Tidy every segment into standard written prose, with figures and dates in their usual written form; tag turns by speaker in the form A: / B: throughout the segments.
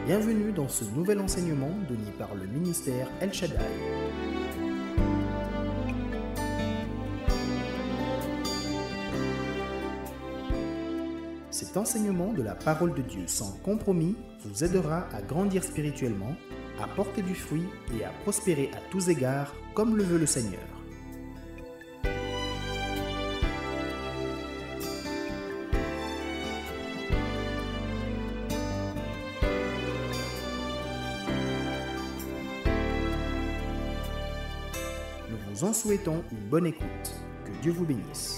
A: Bienvenue dans ce nouvel enseignement donné par le ministère El Shaddai. Cet enseignement de la parole de Dieu sans compromis vous aidera à grandir spirituellement, à porter du fruit et à prospérer à tous égards comme le veut le Seigneur. Nous vous en souhaitons une bonne écoute. Que Dieu vous bénisse.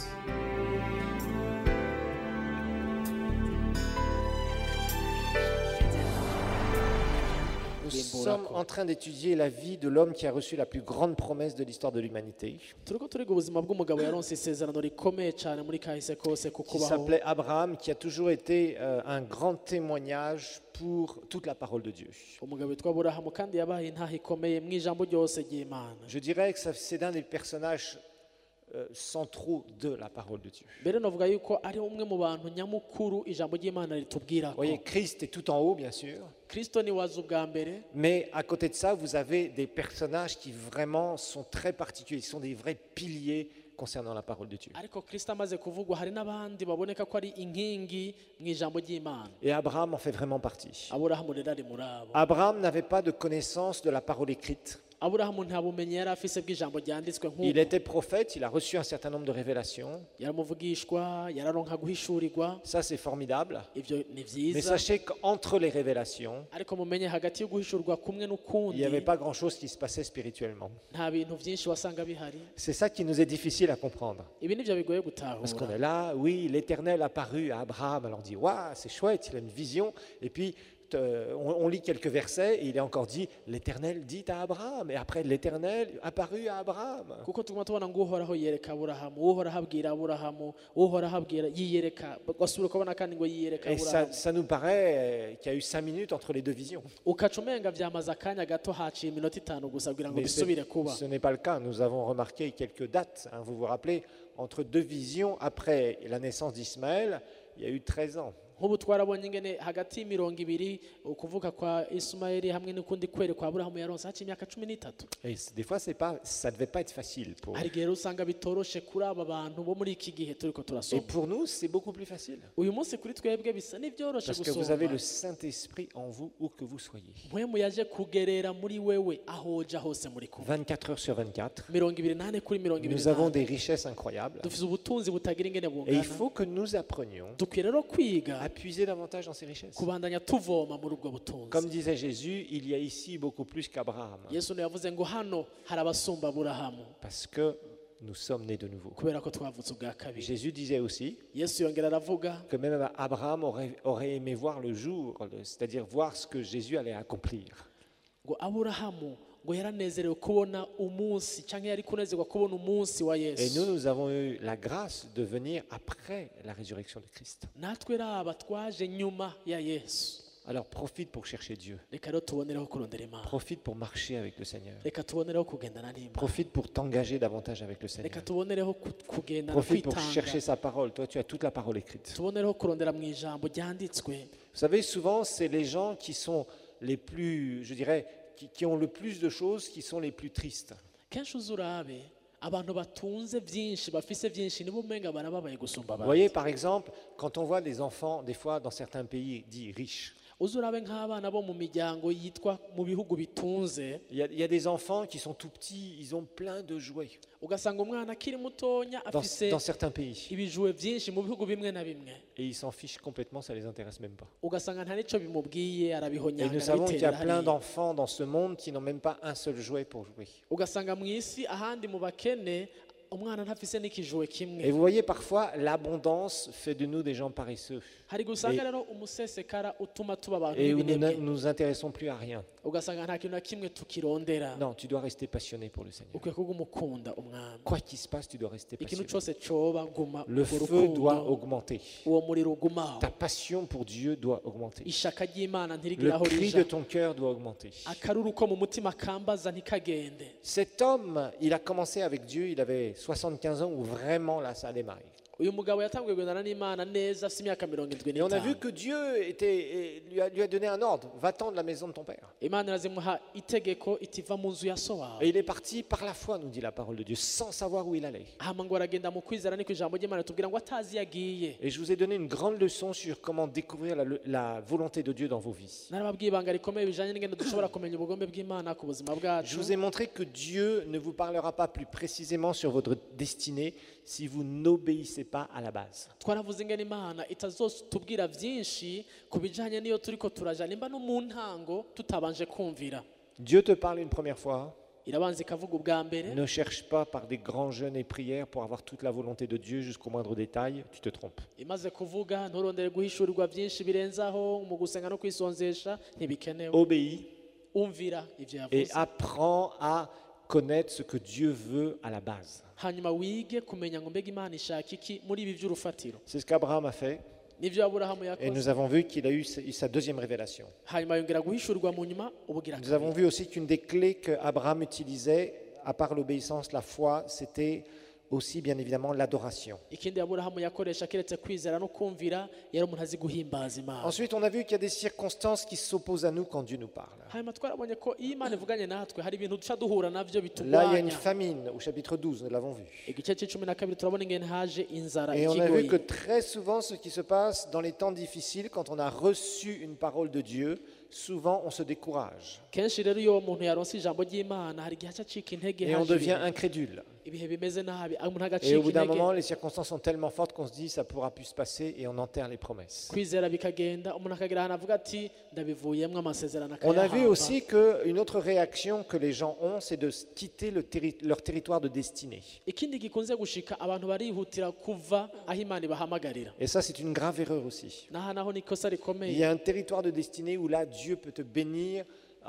B: Nous sommes en train d'étudier la vie de l'homme qui a reçu la plus grande promesse de l'histoire de l'humanité,
C: turiko turiga ubuzima bw'umugabo yaronse isezerano rikomeye cyane muri kahise kose ku
B: qui
C: kubaho
B: s'appelait Abraham, qui a toujours été un grand témoignage pour toute la parole de Dieu.
C: umugabo witwa Aburahamu kandi yabaye intaha ikomeye mu ijambo ryose ry'Imana.
B: Je dirais que c'est l'un des personnages centraux de la parole de Dieu.
C: Mbere novuga yuko ari umwe mu bantu nyamukuru ijambo ry'Imana ritubwira
B: Vous
C: ko
B: voyez, Christ est tout en haut, bien sûr,
C: Kristo ni waza ubwa mbere,
B: mais à côté de ça, vous avez des personnages qui vraiment sont très particuliers, qui sont des vrais piliers concernant la parole de Dieu.
C: ariko Kristo amaze kuvugwa hari n'abandi baboneka ko ari inkingi mu ijambo ry'Imana.
B: Et Abraham en fait vraiment partie.
C: Aburahamu rero ari muri abo.
B: Abraham n'avait pas de connaissance de la parole écrite.
C: Aburahamu nta bumenyi yari afise bw'ijambo ryanditswe
B: Il
C: nk'uko.
B: était prophète, il a reçu un certain nombre de révélations.
C: Yaramuvugishwa, yararonka guhishurirwa,
B: Ça, c'est formidable.
C: ivyo ni
B: Mais
C: vyiza.
B: sachez qu'entre les révélations,
C: Ariko mumenye hagati yo guhishurwa kumwe
B: il
C: n'ukundi
B: n'y avait pas grand-chose qui se passait spirituellement.
C: nta bintu byinshi wasanga bihari.
B: C'est ça qui nous est difficile à comprendre.
C: Ibi nivyo bigoye
B: Parce qu'on
C: gutahura.
B: est là, oui, l'Éternel apparut à Abraham. Alors on dit, waouh, c'est chouette, il a une vision. Et puis, on lit quelques versets et il est encore dit, l'Éternel dit à Abraham. Et après, l'Éternel apparut à Abraham.
C: kuko tuguma tubona ngo uhoraho yereka Aburahamu, uhoraho abwira Aburahamu, uhoraho abwira yiyereka, gasubira kubona kandi ngo yiyereka
B: Et
C: Aburahamu.
B: ça nous paraît qu'il y a eu 5 minutes entre les deux visions.
C: Ukaca umenga vyamaze akanya gato haciye iminota 5 gusa kugira ngo
B: Mais
C: bisubire kuba.
B: ce n'est pas le cas. Nous avons remarqué quelques dates. Vous vous rappelez, entre deux visions, après la naissance d'Ismaël, il y a eu 13 ans.
C: Nk'ubu twarabonye ingene hagati y'imirongo ibiri ukuvuka kwa Ismaeli hamwe n'ukundi kwere kwa Aburahamu yaronse haciye imyaka 13.
B: Et des fois, ça ne devait pas être facile.
C: Hari igihe rero usanga bitoroshe kuri aba bantu bo muri iki gihe turiko
B: Et
C: turasoma.
B: pour nous, c'est beaucoup plus facile.
C: Uyu munsi kuri twebwe bisa n'ivyoroshe
B: Parce que vous avez
C: gusoma.
B: le Saint-Esprit en vous, où que vous soyez.
C: Mpwemu yaje kugerera muri wewe aho uja hose muri kumwe.
B: 24 heures sur 24.
C: 28 kuri
B: Nous avons
C: 28.
B: des richesses incroyables.
C: Dufise ubutunzi butagira ingene
B: Et il
C: bungana.
B: faut que nous apprenions
C: Dukwiye rero kwiga
B: à puiser davantage dans ces richesses.
C: kubandanya tuvoma muri ubwo butunzi.
B: Comme disait Jésus, il y a ici beaucoup plus qu'Abraham.
C: Yesu niwe yavuze ngo hano hari abasumba Aburahamu
B: Parce que nous sommes nés de nouveau.
C: kubera ko twavutse ubwa kabiri.
B: Jésus disait aussi
C: Yesu yongera aravuga
B: que même Abraham aurait aimé voir le jour, c'est-à-dire voir ce que Jésus allait accomplir.
C: ngo Aburahamu ngo yaranezerewe kubona umunsi cyangwa yari kunezerwa kubona umunsi wa
B: Et
C: Yesu.
B: nous avons eu la grâce de venir après la résurrection de Christ.
C: Natwe raba twaje nyuma ya Yesu.
B: Alors profite pour chercher Dieu.
C: Reka rero tubonereho kurondera Imana.
B: Profite pour marcher avec le Seigneur.
C: Reka tubonereho kugendana n'Imana.
B: Profite pour t'engager davantage avec le Seigneur.
C: Reka tubonereho kugendana
B: Profite pour chercher
C: kwitanga.
B: sa parole. Toi, tu as toute la parole écrite.
C: Tubonereho kurondera mu ijambo ryanditswe.
B: Vous savez, souvent, c'est les gens qui sont les plus, je dirais, qui ont le plus de choses, qui sont les plus tristes.
C: Kenshi uzurabe abantu batunze byinshi bafise byinshi nibo umenga barababaye gusumba
B: Vous
C: abandi.
B: voyez, par exemple, quand on voit des enfants, des fois, dans certains pays dits riches,
C: Uzurabe nk'abana bo mu miryango yitwa mu bihugu bitunze,
B: il y a des enfants qui sont tout petits, ils ont plein de jouets
C: ugasanga umwana akiri mutonya afise
B: dans certains pays.
C: ibijuwe byinshi mu bihugu bimwe na bimwe,
B: Et ils s'en fichent complètement, ça les intéresse même pas.
C: ugasanga nta nico bimubwiye
B: Et
C: arabihonyanga
B: nous savons qu'il y a
C: arabiterera
B: plein
C: hariya.
B: d'enfants dans ce monde qui n'ont même pas un seul jouet pour jouer.
C: Ugasanga mu isi ahandi mu bakene umwana ntafise n'ikijuwe
B: Et
C: kimwe.
B: vous voyez, parfois, l'abondance fait de nous des gens paresseux.
C: Hari gusanga rero umusesekara utuma tuba abantu
B: Et où nous ne
C: b'ibinebwe,
B: nous intéressons plus à rien.
C: ugasanga nta kintu na kimwe tukirondera.
B: Non, tu dois rester passionné pour le Seigneur.
C: Ukwiye kuguma ukunda umwami.
B: Quoi qu'il se passe, tu dois rester
C: Ikintu
B: passionné.
C: cyose coba guma
B: Le
C: urwo
B: feu doit
C: rukundo,
B: augmenter.
C: uwo muriro ugumaho.
B: Ta passion pour Dieu doit augmenter.
C: Ishaka ry'Imana
B: Le
C: ntirigira aho
B: cri
C: rija.
B: de ton cœur doit augmenter.
C: Akaruru ko mu mutima kambaza ntikagende.
B: Cet homme, il a commencé avec Dieu, il avait 75 ans où vraiment là, ça a démarré.
C: uyu mugabo yatanguye kugendana n'Imana neza afite imyaka 75.
B: Et on a vu que Dieu lui a donné un ordre, va-t'en de la maison de ton père.
C: Imana irazimuha itegeko iti va mu nzu ya so wawe.
B: Et il est parti par la foi, nous dit la parole de Dieu, sans savoir où il allait.
C: hama ngo aragenda mu kwizera niko ijambo ry'Imana tubwira ngo atazi yagiye.
B: Et je vous ai donné une grande leçon sur comment découvrir la volonté de Dieu dans vos vies.
C: Narababwiye ibanga rikomeye bijanye n'ingendo dushobora kumenya ubugombe bw'Imana ku buzima
B: Je
C: bwacu.
B: vous ai montré que Dieu ne vous parlera pas plus précisément sur votre destinée si vous n'obéissez pas à la base.
C: Twaravuze ingene Imana itazotubwira vyinshi ku bijanye n'iyo turiko turajana nimba no mu ntango tutabanje kumvira.
B: Dieu te parle une première fois.
C: Irabanza ikavuga ubwa mbere.
B: Ne cherche pas par des grands jeûnes et prières pour avoir toute la volonté de Dieu jusqu'au moindre détail, tu te trompes.
C: Imaze kuvuga nturondere guhishurirwa vyinshi birenzaho mu gusenga no kwisonzesha ntibikenewe.
B: Obéis
C: Umvira ivyo
B: et
C: yavuze.
B: apprends à connaître ce que Dieu veut à la base.
C: Hanyuma wige kumenya ngo mbega Imana ishaka iki muri ibi vy'urufatiro.
B: C'est ce qu'Abraham a fait
C: Nivyo Aburahamu
B: et
C: yakoze.
B: nous avons vu qu'il a eu sa deuxième révélation.
C: Hanyuma yongera guhishurirwa mu nyuma ubugira
B: Nous avons vu aussi qu'une des clés qu'Abraham utilisait, à part l'obéissance, la foi, c'était aussi bien évidemment l'adoration.
C: ikindi Aburahamu yakoresha keretse kwizera no kumvira yari umuntu azi guhimbaza Imana.
B: Ensuite, on a vu qu'il y a des circonstances qui s'opposent à nous quand Dieu nous parle.
C: Hanyuma twarabonye ko iyo Imana ivuganye natwe hari ibintu duca duhura navyo
B: Là, il y a une
C: bitugwanya.
B: famine au chapitre 12, nous l'avons vu.
C: Igice c'12 turabona ingene haje inzara
B: Et on a vu que
C: ikigoye.
B: très souvent, ce qui se passe dans les temps difficiles, quand on a reçu une parole de Dieu, souvent on se décourage
C: Kenshi rero iyo umuntu yaronse ijambo ry'Imana hari igihe aca acika intege
B: et on
C: haje
B: devient
C: ibihe.
B: incrédule.
C: Ibihe bimeze nabi umuntu
B: Et
C: agacika
B: au bout d'un
C: intege.
B: moment, les circonstances sont tellement fortes qu'on se dit ça pourra plus se passer et on enterre les promesses.
C: Kwizera bikagenda umuntu akagira ahantu avuga ati ndabivuyemwo amasezerano
B: On a vu
C: akayahamba.
B: aussi qu'une autre réaction que les gens ont, c'est de quitter leur territoire de destinée.
C: Ikindi gikunze gushika abantu barihutira kuva aho Imana ibahamagarira.
B: Et ça, c'est une grave erreur aussi.
C: Naha naho ni ikosa
B: Il y
C: rikomeye.
B: a un territoire de destinée où là, Dieu peut te bénir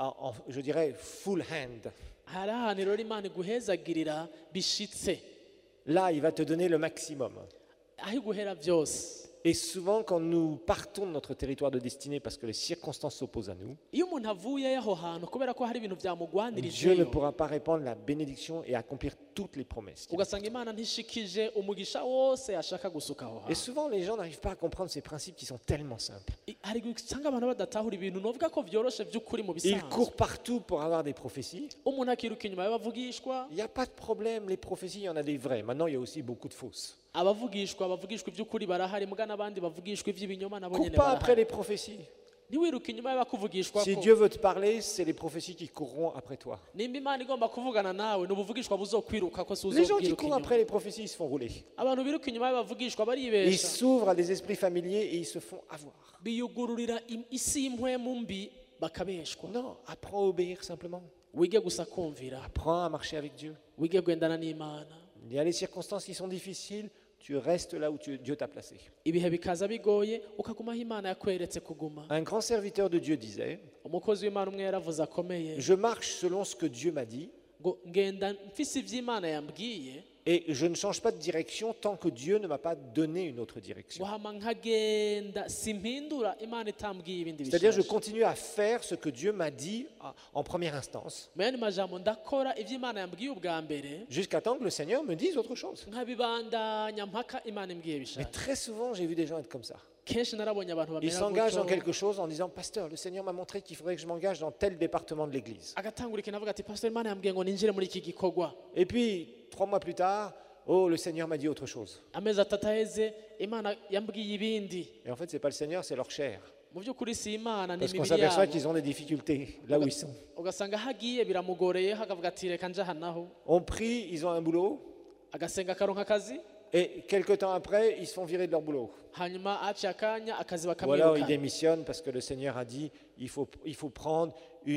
B: je dirais, full hand.
C: Hari ahantu rero Imana iguhezagirira bishitse
B: Là, il va te donner le maximum.
C: aho iguhera vyose.
B: Et souvent, quand nous partons de notre territoire de destinée parce que les circonstances s'opposent à nous,
C: Iyo umuntu avuye aho hantu kubera ko hari ibintu
B: Dieu ne
C: vyamugwanirijeyo
B: pourra pas répandre la bénédiction et accomplir toutes les promesses.
C: ugasanga Imana ntishikije umugisha wose yashaka gusuka aho
B: Et
C: hantu.
B: souvent, les gens n'arrivent pas à comprendre ces principes qui sont tellement simples.
C: Hari gusanga abantu badatahura ibintu novuga ko vyoroshe vy'ukuri mu
B: Ils
C: bisanzwe.
B: courent partout pour avoir des prophéties.
C: Umuntu akiruka inyuma y'abavugishwa,
B: Il n'y a pas de problème, les prophéties, il y en a des vraies. Maintenant, il y a aussi beaucoup de fausses.
C: bavugishwa ivy'ukuri barahari muga n'abandi bavugishwa ivy'ibinyoma nabo
B: Cours
C: nyene
B: pas après
C: barahari.
B: les prophéties.
C: Ntiwiruke inyuma y'abakuvugishwa
B: Si
C: ko.
B: Dieu veut te parler, c'est les prophéties qui courront après toi.
C: Nimba Imana igomba kuvugana nawe n'ubuvugishwa buzokwiruka ko
B: Les gens qui
C: suzobwiruka
B: courent
C: inyuma.
B: après les prophéties, ils se font rouler.
C: Abantu biruka inyuma y'abavugishwa
B: Ils
C: baribesha.
B: s'ouvrent à des esprits familiers et ils se font avoir.
C: Biyugururira isi y'impwemu mbi bakabeshwa.
B: Non, apprends à obéir simplement.
C: Wige gusa kumvira,
B: Apprends à marcher avec Dieu.
C: wige kugendana n'Imana.
B: Il y a les circonstances qui sont difficiles, tu restes là où Dieu t'a placé.
C: Ibihe bikaza bigoye ukagumaho Imana yakweretse kuguma.
B: Un grand serviteur de Dieu disait,
C: Umukozi w'Imana umwe yaravuze akomeye
B: je marche selon ce que Dieu m'a dit
C: ngo ngenda mfise ivy'Imana yambwiye
B: et je ne change pas de direction tant que Dieu ne m'a pas donné une autre direction.
C: guhama nkagenda simpindura Imana itambwiye ibindi
B: C'est-à-dire, je
C: bishasha.
B: continue à faire ce que Dieu m'a dit en première instance,
C: Mu yandi majambo ndakora ivy'Imana yambwiye ubwa mbere
B: jusqu'à temps que le Seigneur me dise autre chose.
C: nkabibandanya mpaka Imana imbwiye
B: Mais
C: bishasha.
B: très souvent, j'ai vu des gens être comme ça.
C: Kenshi narabonye abantu
B: Ils
C: bamera
B: s'engagent dans
C: gutyo
B: quelque chose en disant, Pasteur, le Seigneur m'a montré qu'il faudrait que je m'engage dans tel département de l'Église.
C: agatangura ikintu avuga ati pastor Imana yambwiye ngo ninjire muri iki gikorwa.
B: Et puis, 3 mois plus tard, oh, le Seigneur m'a dit autre chose.
C: Amezi atatu aheze Imana yambwiye ibindi.
B: Et en fait, ce n'est pas le Seigneur, c'est leur chair.
C: Mu by'ukuri si Imana ni
B: Parce qu'on
C: imibiri
B: s'aperçoit
C: yabo.
B: qu'ils ont des difficultés là où ils sont.
C: Ugasanga hagiye biramugoreye hakavuga ati reka nje hanaho
B: On prie, ils ont un boulot,
C: agasenga akaronka akazi
B: et quelque temps après, ils se font virer de leur boulot.
C: hanyuma aciye akanya akazi
B: Ou alors ils
C: bakamwirukana
B: démissionnent parce que le Seigneur a dit, il faut prendre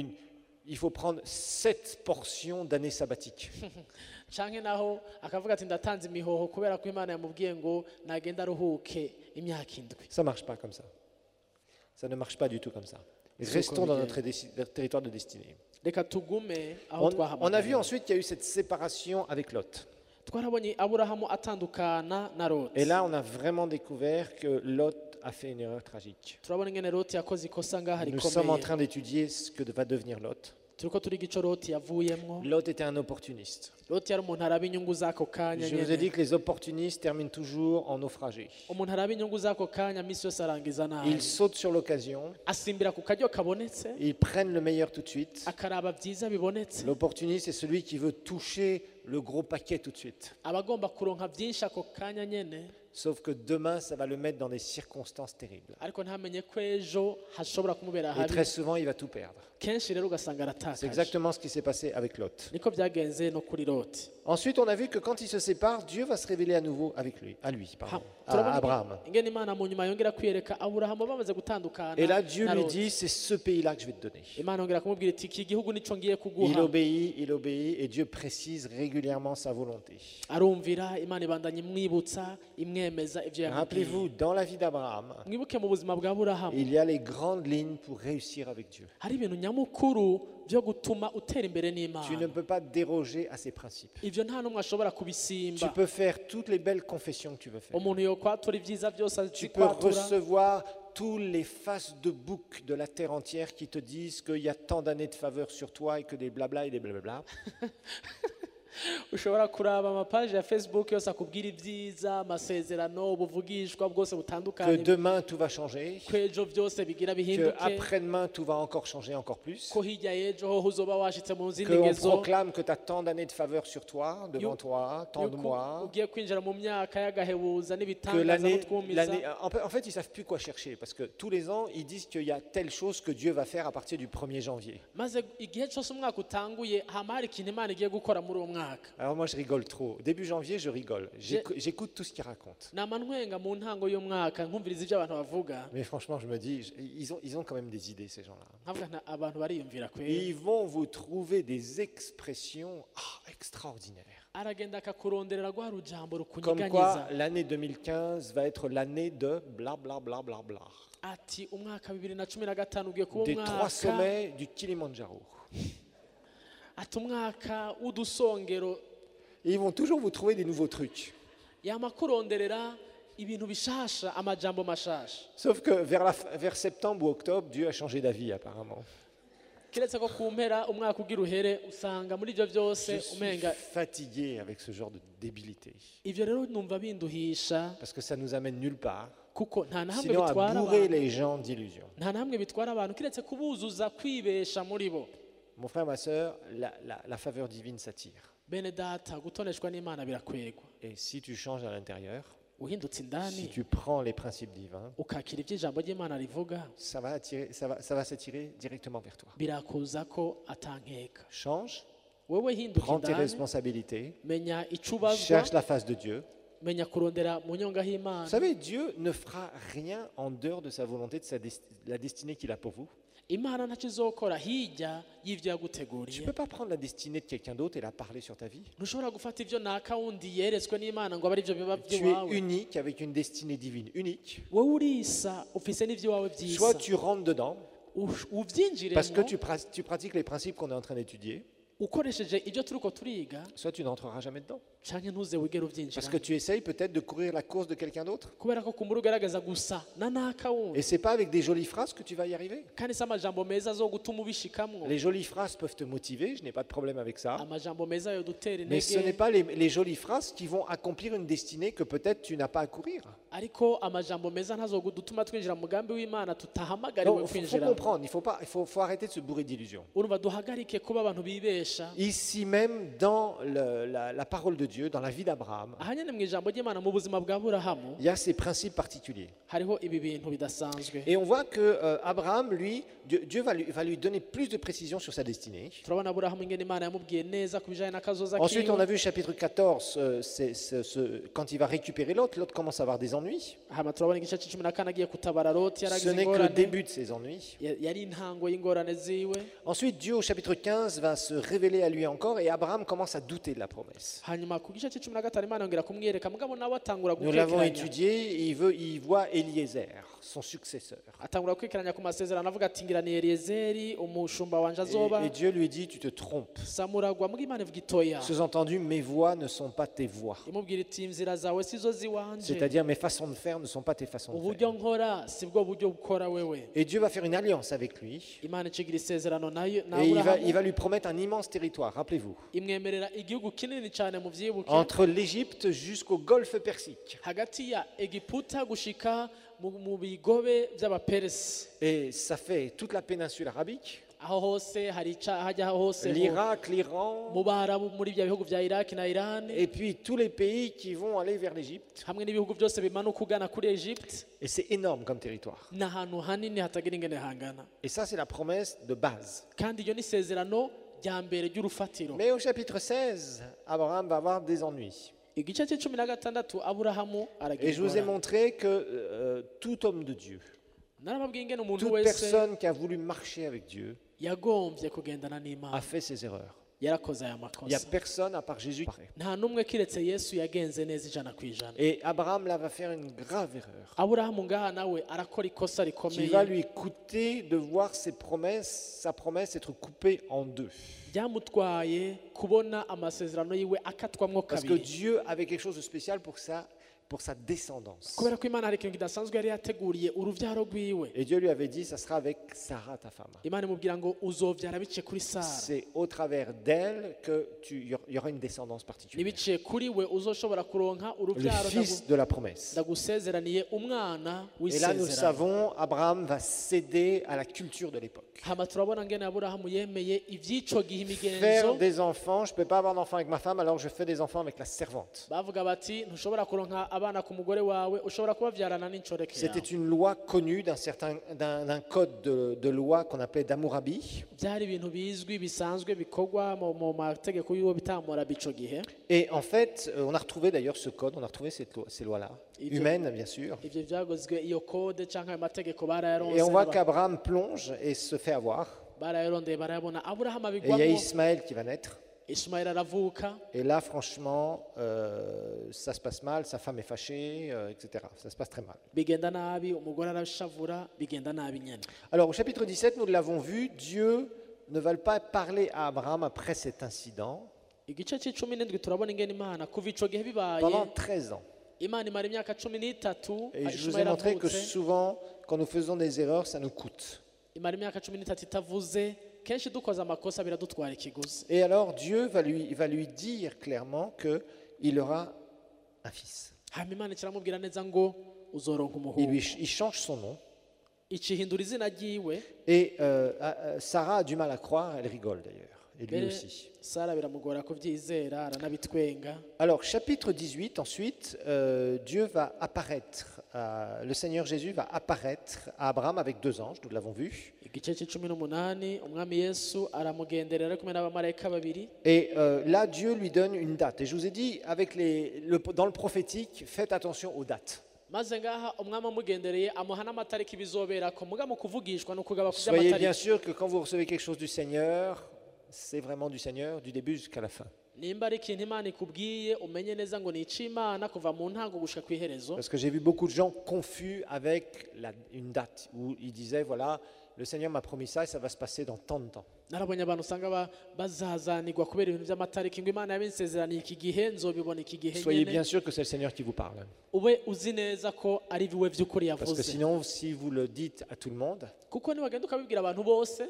B: 7 portions d'années sabbatiques.
C: canke naho akavuga ati ndatanze imihoho kubera ko Imana yamubwiye ngo nagenda aruhuke imyaka indwi.
B: Ça ne marche pas comme ça. Ça ne marche pas du tout comme ça. Restons dans notre territoire de destinée.
C: Reka tugume aho
B: On a
C: twahamagariwe.
B: vu ensuite qu'il y a eu cette séparation avec Lot.
C: Twarabonye Aburahamu atandukana na Loti.
B: Et là, on a vraiment découvert que Lot a fait une erreur tragique.
C: Turabona ingene Loti yakoze ikosa ngaha
B: Nous sommes en
C: rikomeye.
B: train d'étudier ce que va devenir Lot.
C: turiko turiga ico loti yavuyemwo.
B: Lot était un opportuniste.
C: Loti yari umuntu araba inyungu z'ako kanya
B: Je vous ai dit
C: nyene.
B: que les opportunistes terminent toujours en naufragés.
C: Umuntu araba inyungu z'ako kanya misi yose arangiza nabi.
B: Ils sautent sur l'occasion,
C: Asimbira ku karyo kabonetse,
B: ils prennent le meilleur tout de suite.
C: akaraba vyiza bibonetse.
B: L'opportuniste, c'est celui qui veut toucher le gros paquet tout de suite.
C: Abagomba kuronka vyinshi ako kanya nyene,
B: Sauf que demain, ça va le mettre dans des circonstances terribles.
C: ariko ntamenye ko ejo hashobora kumubera
B: Et
C: habi.
B: très souvent, il va tout perdre.
C: Kenshi rero ugasanga
B: C'est
C: aratakaje.
B: exactement ce qui s'est passé avec Lot.
C: Niko vyagenze no kuri Loti.
B: Ensuite, on a vu que quand ils se séparent, Dieu va se révéler à nouveau à lui, à Abraham.
C: ingene Imana mu nyuma yongera kwiyereka Aburahamu bamaze gutandukana.
B: Et là, Dieu
C: na
B: lui
C: Loti.
B: dit, c'est ce pays-là que je vais te donner.
C: Imana yongera kumubwira iti iki gihugu nico ngiye
B: Il
C: kuguha.
B: obéit, et Dieu précise régulièrement sa volonté.
C: Arumvira, Imana ibandanya imwibutsa, imwemeza ivyo yamubwiye.
B: Rappelez-vous, dans la vie d'Abraham,
C: Mwibuke mu buzima bwa Aburahamu
B: il y a les grandes lignes pour réussir avec Dieu.
C: hari ibintu nyamukuru byo gutuma utera imbere
B: Tu ne
C: n'Imana.
B: peux pas déroger à ces principes.
C: Ivyo nta n'umwe ashobora
B: Tu
C: kubisimba.
B: peux faire toutes les belles confessions que tu veux faire.
C: Umuntu yokwatura ivyiza byose
B: Tu peux
C: azikwatura.
B: recevoir tous les faces de bouc de la terre entière qui te disent qu'il y a tant d'années de faveur sur toi et que des blabla et des blablabla.
C: Ushobora kuraba amapaji ya Facebook yose akubwira ibyiza, amasezerano, ubuvugishwa bwose
B: Que
C: butandukanye.
B: demain tout va changer.
C: Ko ejo byose bigira
B: Que
C: bihinduke.
B: après-demain tout va encore changer encore plus.
C: Ko hirya y'ejo ho uzoba washitse mu zindi
B: Qu'on
C: ngezo.
B: proclame que tu as tant d'années de faveur sur toi, devant
C: You-
B: toi, tant de
C: Yuko
B: mois.
C: ugiye kwinjira mu myaka y'agahebuza
B: Que
C: n'ibitangaza
B: l'année,
C: n'utwumiza.
B: en fait, ils savent plus quoi chercher parce que tous les ans, ils disent qu'il y a telle chose que Dieu va faire à partir du 1er janvier.
C: Maze igihe cyose umwaka utanguye hama hari ikintu Imana igiye gukora muri uwo mwaka.
B: Alors moi, je rigole trop. Début janvier, je rigole. J'écoute tout ce qu'ils racontent.
C: Nama ntwenga mu ntango y'umwaka nkumviriza ibyo abantu bavuga.
B: Mais franchement, je me dis, ils ont quand même des idées, ces gens-là.
C: Nkavuga nta abantu bariyumvira kwe.
B: Ils vont vous trouver des expressions extraordinaires.
C: Aragenda akakuronderera rwa rujambo
B: Comme
C: rukunyiganyiza.
B: quoi, l'année 2015 va être l'année de bla bla bla bla bla.
C: Ati umwaka 2015 ugiye kuba
B: Des 3
C: umwaka.
B: sommets du Kilimandjaro.
C: Ati umwaka w'udusongero.
B: Et ils vont toujours vous trouver des nouveaux trucs.
C: Yama kuronderera ibintu bishasha, amajambo mashasha.
B: Sauf que vers septembre ou octobre, Dieu a changé d'avis apparemment.
C: Kiretse ko ku mpera umwaka ugira uhere usanga muri ibyo byose
B: Je suis
C: umenga
B: fatigué avec ce genre de débilité.
C: ivyo rero numva binduhisha
B: Parce que ça nous amène nulle part.
C: kuko nta na hamwe
B: Sinon à
C: bitwara
B: bourrer
C: abantu,
B: les gens d'illusions.
C: nta na hamwe bitwara abantu kiretse kubuzuza kwibesha muri bo.
B: Mon frère, ma soeur, la faveur divine s'attire.
C: Bene data gutoneshwa n'Imana birakwegwa.
B: Et si tu changes à l'intérieur,
C: Uhindutse
B: si
C: indani
B: tu prends les principes divins,
C: ukakira ibyo ijambo ry'Imana rivuga
B: ça va s'attirer directement vers toi.
C: birakuza ko atankeka.
B: Change,
C: Wewe hinduka
B: prends tes
C: indani,
B: responsabilités,
C: menya ico ubazwa,
B: cherche la face de Dieu.
C: menya kurondera mu nyonga
B: Vous
C: h'Imana.
B: savez, Dieu ne fera rien en dehors de sa volonté, de la destinée qu'il a pour vous.
C: Imana ntacyo izokora hirya y'ivyo
B: Tu ne
C: yaguteguriye.
B: peux pas prendre la destinée de quelqu'un d'autre et la parler sur ta vie.
C: Ntushobora gufata ivyo naka wundi yeretswe n'Imana ngo abe ari byo biba
B: Tu es
C: by'iwawe.
B: unique avec une destinée divine unique.
C: Wowe urisa ufise n'ivy'iwawe
B: Soit
C: byisa.
B: tu rentres dedans parce que
C: Uvyinjiremo
B: tu pratiques les principes qu'on est en train d'étudier,
C: ukoresheje ibyo turiko turiga,
B: soit tu n'entreras jamais dedans.
C: canke ntuze wigera
B: Parce
C: uvyinjira.
B: que tu essayes peut-être de courir la course de quelqu'un d'autre.
C: Kubera ko kumbura ugaragaza gusa na naka
B: Et
C: wundi.
B: c'est pas avec des jolies phrases que tu vas y arriver.
C: Kandi si amajambo meza azogutuma ubishikamwo.
B: Les jolies phrases peuvent te motiver, je n'ai pas de problème avec ça.
C: Amajambo meza yodutera
B: Mais ce n'est
C: intege.
B: pas les jolies phrases qui vont accomplir une destinée que peut-être tu n'as pas à courir.
C: Ariko amajambo meza ntazogutuma twinjira mu mugambi w'Imana
B: Donc,
C: tutahamagariwe
B: il faut
C: kwinjira.
B: comprendre, faut arrêter de se bourrer d'illusions.
C: Urumva duhagarike kuba abantu bibesha.
B: Ici même, dans la parole de Dieu, dans la vie d'Abraham,
C: Aha nyene mu ijambo ry'Imana mu buzima bwa Aburahamu
B: il y a ces principes particuliers.
C: hariho ibi bintu bidasanzwe.
B: Et on voit que Abraham, lui, Dieu va lui donner plus de précision sur sa destinée.
C: Turabona Aburahamu ingene Imana yamubwiye neza ku bijanye n'akazoza
B: Ensuite, on a
C: kiwe.
B: vu chapitre 14, quand il va récupérer l'autre commence à avoir des ennuis.
C: Hama turabona igice c'icumi na kane agiye kutabara Loti
B: Ce
C: yaragize
B: n'est que le
C: ingorane.
B: début de ses ennuis.
C: Yari intango y'ingorane ziwe.
B: Ensuite, Dieu au chapitre 15 va se révéler à lui encore et Abraham commence à douter de la promesse.
C: Hanyuma ku gice c'icumi na gatanu Imana yongera kumwereka mugabo nawe atangura
B: Nous l'avons
C: gukekeranya.
B: étudié, il voit Eliezer. son successeur.
C: atangura kwikeranya ku masezerano avuga ati ngira ni Eliyezeri umushumba wanje azoba
B: Et Dieu lui dit, tu te trompes.
C: samuragwa mbwa Imana ivuga itoya
B: Sous-entendu, mes voies ne sont pas tes voies.
C: imubwira iti inzira zawe sizo ziwanje
B: C'est-à-dire, mes façons de faire ne sont pas tes façons de
C: uburyo
B: faire.
C: nkora sibwo buryo ukora wewe
B: Et Dieu va faire une alliance avec lui.
C: Imana icigira isezerano nayo na
B: Et il
C: Aburahamu
B: va lui promettre un immense territoire, rappelez-vous.
C: imwemerera igihugu kinini cyane mu vyibuke
B: Entre l'Égypte jusqu'au golfe Persique.
C: hagati ya Egiputa gushika mu bigobe by'abaperesi
B: Et ça fait toute la péninsule arabique,
C: aho hose hari hajya hose
B: l'Irak, l'Iran,
C: mu Barabu muri bya bihugu bya Iraki na Iran
B: et puis tous les pays qui vont aller vers l'Égypte.
C: hamwe n'ibihugu byose bimanuka ugana kuri Egypte
B: Et c'est énorme comme territoire.
C: ni ahantu hanini hatagira ingene hangana
B: Et ça, c'est la promesse de base.
C: kandi iyo ni isezerano rya mbere ry'urufatiro
B: Mais au chapitre 16, Abraham va avoir des ennuis.
C: igice cy'icumi na gatandatu Aburahamu
B: Et je vous ai
C: aragira
B: montré que tout homme de Dieu,
C: narababwiye ingene umuntu
B: toute
C: wese
B: personne qui a voulu marcher avec Dieu,
C: yagombye kugendana n'Imana
B: a fait ses erreurs.
C: yarakoze aya
B: Il n'y a
C: makosa
B: personne à part Jésus.
C: nta n'umwe kiretse Yesu yagenze neza ijana ku ijana
B: Et Abraham là va faire une grave erreur
C: Aburahamu ngaha nawe arakora ikosa
B: qui
C: rikomeye
B: va lui coûter de voir sa promesse être coupée en deux.
C: byamutwaye kubona amasezerano yiwe akatwamwo
B: Parce que
C: kabiri
B: Dieu avait quelque chose de spécial pour sa descendance.
C: kubera ko Imana hari ikintu kidasanzwe yari yateguriye urubyaro rwiwe
B: Et Dieu lui avait dit, ça sera avec Sarah, ta femme.
C: Imana imubwira ngo uzovyara biciye kuri Sara
B: C'est au travers d'elle qu'il y aura une descendance particulière.
C: nibiciye kuri we uzoshobora kuronka
B: Le
C: urubyaro
B: fils de la promesse.
C: ndagusezeraniye umwana
B: Et là, nous le
C: w'isezerano
B: savons, Abraham va céder à la culture de l'époque.
C: hama turabona ngene Aburahamu yemeye ivy'ico gihe
B: Faire
C: imigenzo
B: des enfants, je ne peux pas avoir d'enfants avec ma femme, alors je fais des enfants avec la servante.
C: bavuga bati ntushobora kuronka abana ku mugore wawe ushobora kubavyarana n'incoreke
B: C'était
C: yawe
B: une loi connue d'un code de loi qu'on appelait d'Hammurabi.
C: byari ibintu bizwi bisanzwe bikorwa mu mategeko y'uwo bitamura bico gihe
B: Et en fait, on a retrouvé d'ailleurs ce code, on a retrouvé ces lois-là,
C: Et
B: humaines bien sûr.
C: ivyo vyagozwe iyo kode canke ayo mategeko
B: Et on voit
C: barayaronse
B: qu'Abraham plonge et se fait avoir.
C: barayarondeye barayabona Aburahamu
B: Et il y a
C: abigwamo
B: Ismaël qui va naître.
C: Ismail aravuka
B: Et là, franchement, ça se passe mal, sa femme est fâchée, etc. Ça se passe très mal.
C: bigenda nabi umugore arashavura bigenda nabi nyene
B: Alors au chapitre 17, nous l'avons vu, Dieu ne va pas parler à Abraham après cet incident
C: igice c'icumi n'indwi turabona ingene Imana kuva ico gihe bibaye
B: pendant 13 ans.
C: Imana imara imyaka 13
B: Et je vous ai montré que souvent, quand nous faisons des erreurs, ça nous coûte.
C: imara imyaka 13 itavuze kenshi dukoze amakosa biradutwara ikiguzi
B: Et alors Dieu va lui dire clairement qu'il aura un fils.
C: hama Imana kiramubwira neza ngo uzoronka
B: Il
C: umuhungu
B: change son nom.
C: icihindura izina ryiwe
B: Et Sarah a du mal à croire, elle rigole d'ailleurs. Et lui
C: mbere
B: aussi.
C: Sara biramugora kuvyizera aranabitwenga
B: Alors, chapitre 18, ensuite, Dieu va apparaître, le Seigneur Jésus va apparaître à Abraham avec 2 anges, nous l'avons vu.
C: igice c'icumi n'umunani umwami Yesu aramugenderera ari kumwe n'abamarayika babiri
B: Et là, Dieu lui donne une date. Et je vous ai dit, dans le prophétique, faites attention aux dates.
C: maze ngaha umwami amugendereye amuha n'amatariki bizoberako muga mu kuvugishwa no kugaba ku
B: Soyez bien
C: by'amatariki
B: sûr que quand vous recevez quelque chose du Seigneur, c'est vraiment du Seigneur, du début jusqu'à la fin.
C: nimba ari ikintu Imana ikubwiye umenye neza ngo ni ic'Imana kuva mu ntango gushika kw'iherezo
B: Parce que j'ai vu beaucoup de gens confus avec une date, où ils disaient, voilà, le Seigneur m'a promis ça et ça va se passer dans tant de temps.
C: narabonye abantu usanga bazazanirwa kubera ibintu by'amatariki ngo Imana yabinsezeraniye iki gihe nzobibona iki gihe
B: Soyez
C: nyene
B: bien sûr que c'est le Seigneur qui vous parle.
C: ube uzi neza ko ari biwe vy'ukuri
B: Parce que
C: yavuze
B: sinon, si vous le dites à tout le monde
C: kuko niwagenda ukabibwira abantu bose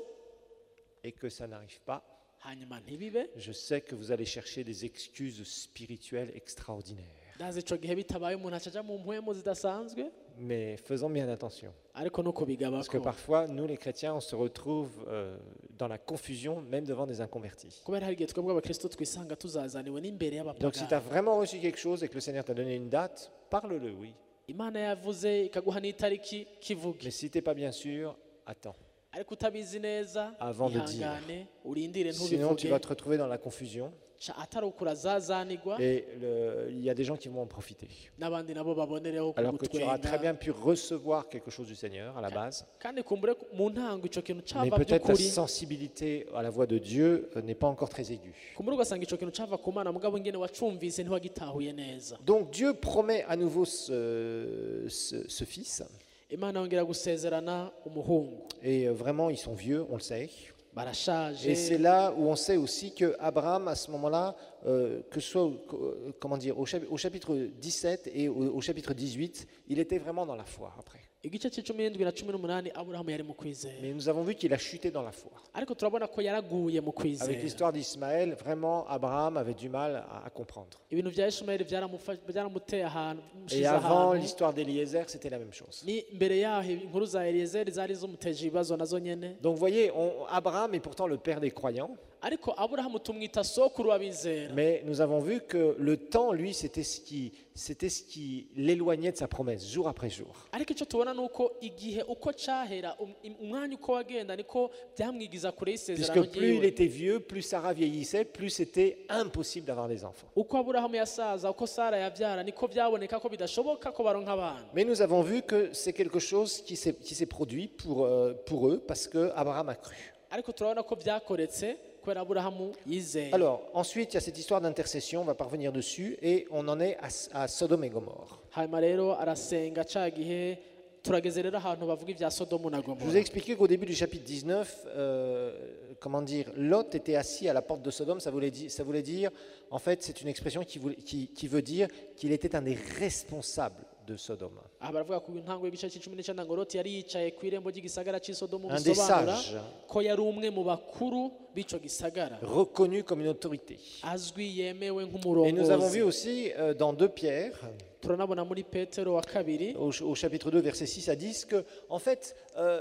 B: et que ça n'arrive pas,
C: hanyuma ntibibe
B: je sais que vous allez chercher des excuses spirituelles extraordinaires.
C: ndazi ico gihe bitabaye umuntu acaja mu mpwemu zidasanzwe
B: Mais faisons bien attention.
C: ariko nuko
B: Parce que
C: bigabako
B: parfois, nous les chrétiens, on se retrouve dans la confusion, même devant des inconvertis.
C: kubera hari igihe twebwe abakristo twisanga tuzazaniwe n'imbere
B: Donc si tu as
C: y'abapagani
B: vraiment reçu quelque chose et que le Seigneur t'a donné une date, parle-le, oui.
C: Imana yavuze ikaguha n'itariki kivuge
B: Mais si tu n'es pas bien sûr, attends.
C: ariko utabizi neza
B: Avant de
C: ihangane urindire
B: Sinon, tu
C: ntubivuge
B: vas te retrouver dans la confusion
C: atari ukurazazanirwa
B: et il y a des gens qui vont en profiter.
C: n'abandi nabo babonereho
B: Alors que tu auras très
C: kugutwenga
B: bien pu recevoir quelque chose du Seigneur à la base,
C: kandi kumbure mu ntango ico kintu
B: mais
C: cava
B: peut-être ta
C: by'ukuri
B: sensibilité à la voix de Dieu n'est pas encore très aiguë.
C: kumbure ugasanga ico kintu cava ku Mana mugabo ngene wacumvise ntiwagitahuye neza
B: Donc Dieu promet à nouveau ce fils,
C: imana yongera gusezerana umuhungu
B: Et vraiment, ils sont vieux, on le sait.
C: barashaje
B: Et c'est là où on sait aussi que Abraham, à ce moment-là, que ce soit comment dire, au chapitre 17 et au chapitre 18, il était vraiment dans la foi après.
C: igice c'icumi n'indwi na cumi n'umunani aburahamu yari mu kwizera
B: Mais nous avons vu qu'il a chuté dans la foi.
C: ariko turabona ko yaraguye mu
B: Avec
C: kwizera
B: l'histoire d'Ismaël, vraiment, Abraham avait du mal à comprendre.
C: ibintu bya ishimayeli byaramuteye ahantu
B: Et
C: mushize
B: avant
C: ahantu
B: l'histoire d'Eliezer, c'était la même chose.
C: ni mbere yaho inkuru za eliyezeri zari zumuteje ibibazo nazo nyene
B: Donc vous voyez, Abraham est pourtant le père des croyants,
C: ariko aburahamu tumwita sokuru w'abizera
B: mais nous avons vu que le temps, lui, c'était ce qui l'éloignait de sa promesse, jour après jour.
C: ariko icyo tubona ni uko igihe uko cyahera umwanya uko wagenda niko byamwigiza kure y'isezerano
B: Puisque plus il
C: ryiwe
B: était vieux, plus Sarah vieillissait, plus c'était impossible d'avoir des enfants.
C: uko aburahamu yasaza uko sara yabyara niko byaboneka ko bidashoboka ko baronka abana
B: Mais nous avons vu que c'est quelque chose qui s'est produit pour eux, parce que Abraham a cru.
C: ariko turabona ko byakoretse kubera aburahamu yizeye
B: Alors, ensuite, il y a cette histoire d'intercession, on va parvenir dessus, et on en est à Sodome et Gomorre.
C: hanyuma rero arasenga ca gihe turageze rero ahantu bavuga ibya sodomu na
B: Je vous ai
C: gomora
B: expliqué qu'au début du chapitre 19, comment dire, Lot était assis à la porte de Sodome, ça voulait dire, en fait, c'est une expression qui veut dire qu'il était un des responsables de Sodome.
C: aha baravuga ku ntango y'igice c'icumi n'icyenda ngo loti yari yicaye ku irembo ry'igisagara cy'i sodomu
B: Un des
C: bisobanura
B: sages,
C: ko yari umwe mu bakuru b'ico gisagara
B: reconnu comme une autorité.
C: azwi yemewe
B: Et nous avons vu
C: nk'umurongozi
B: aussi dans 2 Pierre,
C: turanabona muri petero wa kabiri
B: au chapitre 2, versets 6 à 10, que, en fait,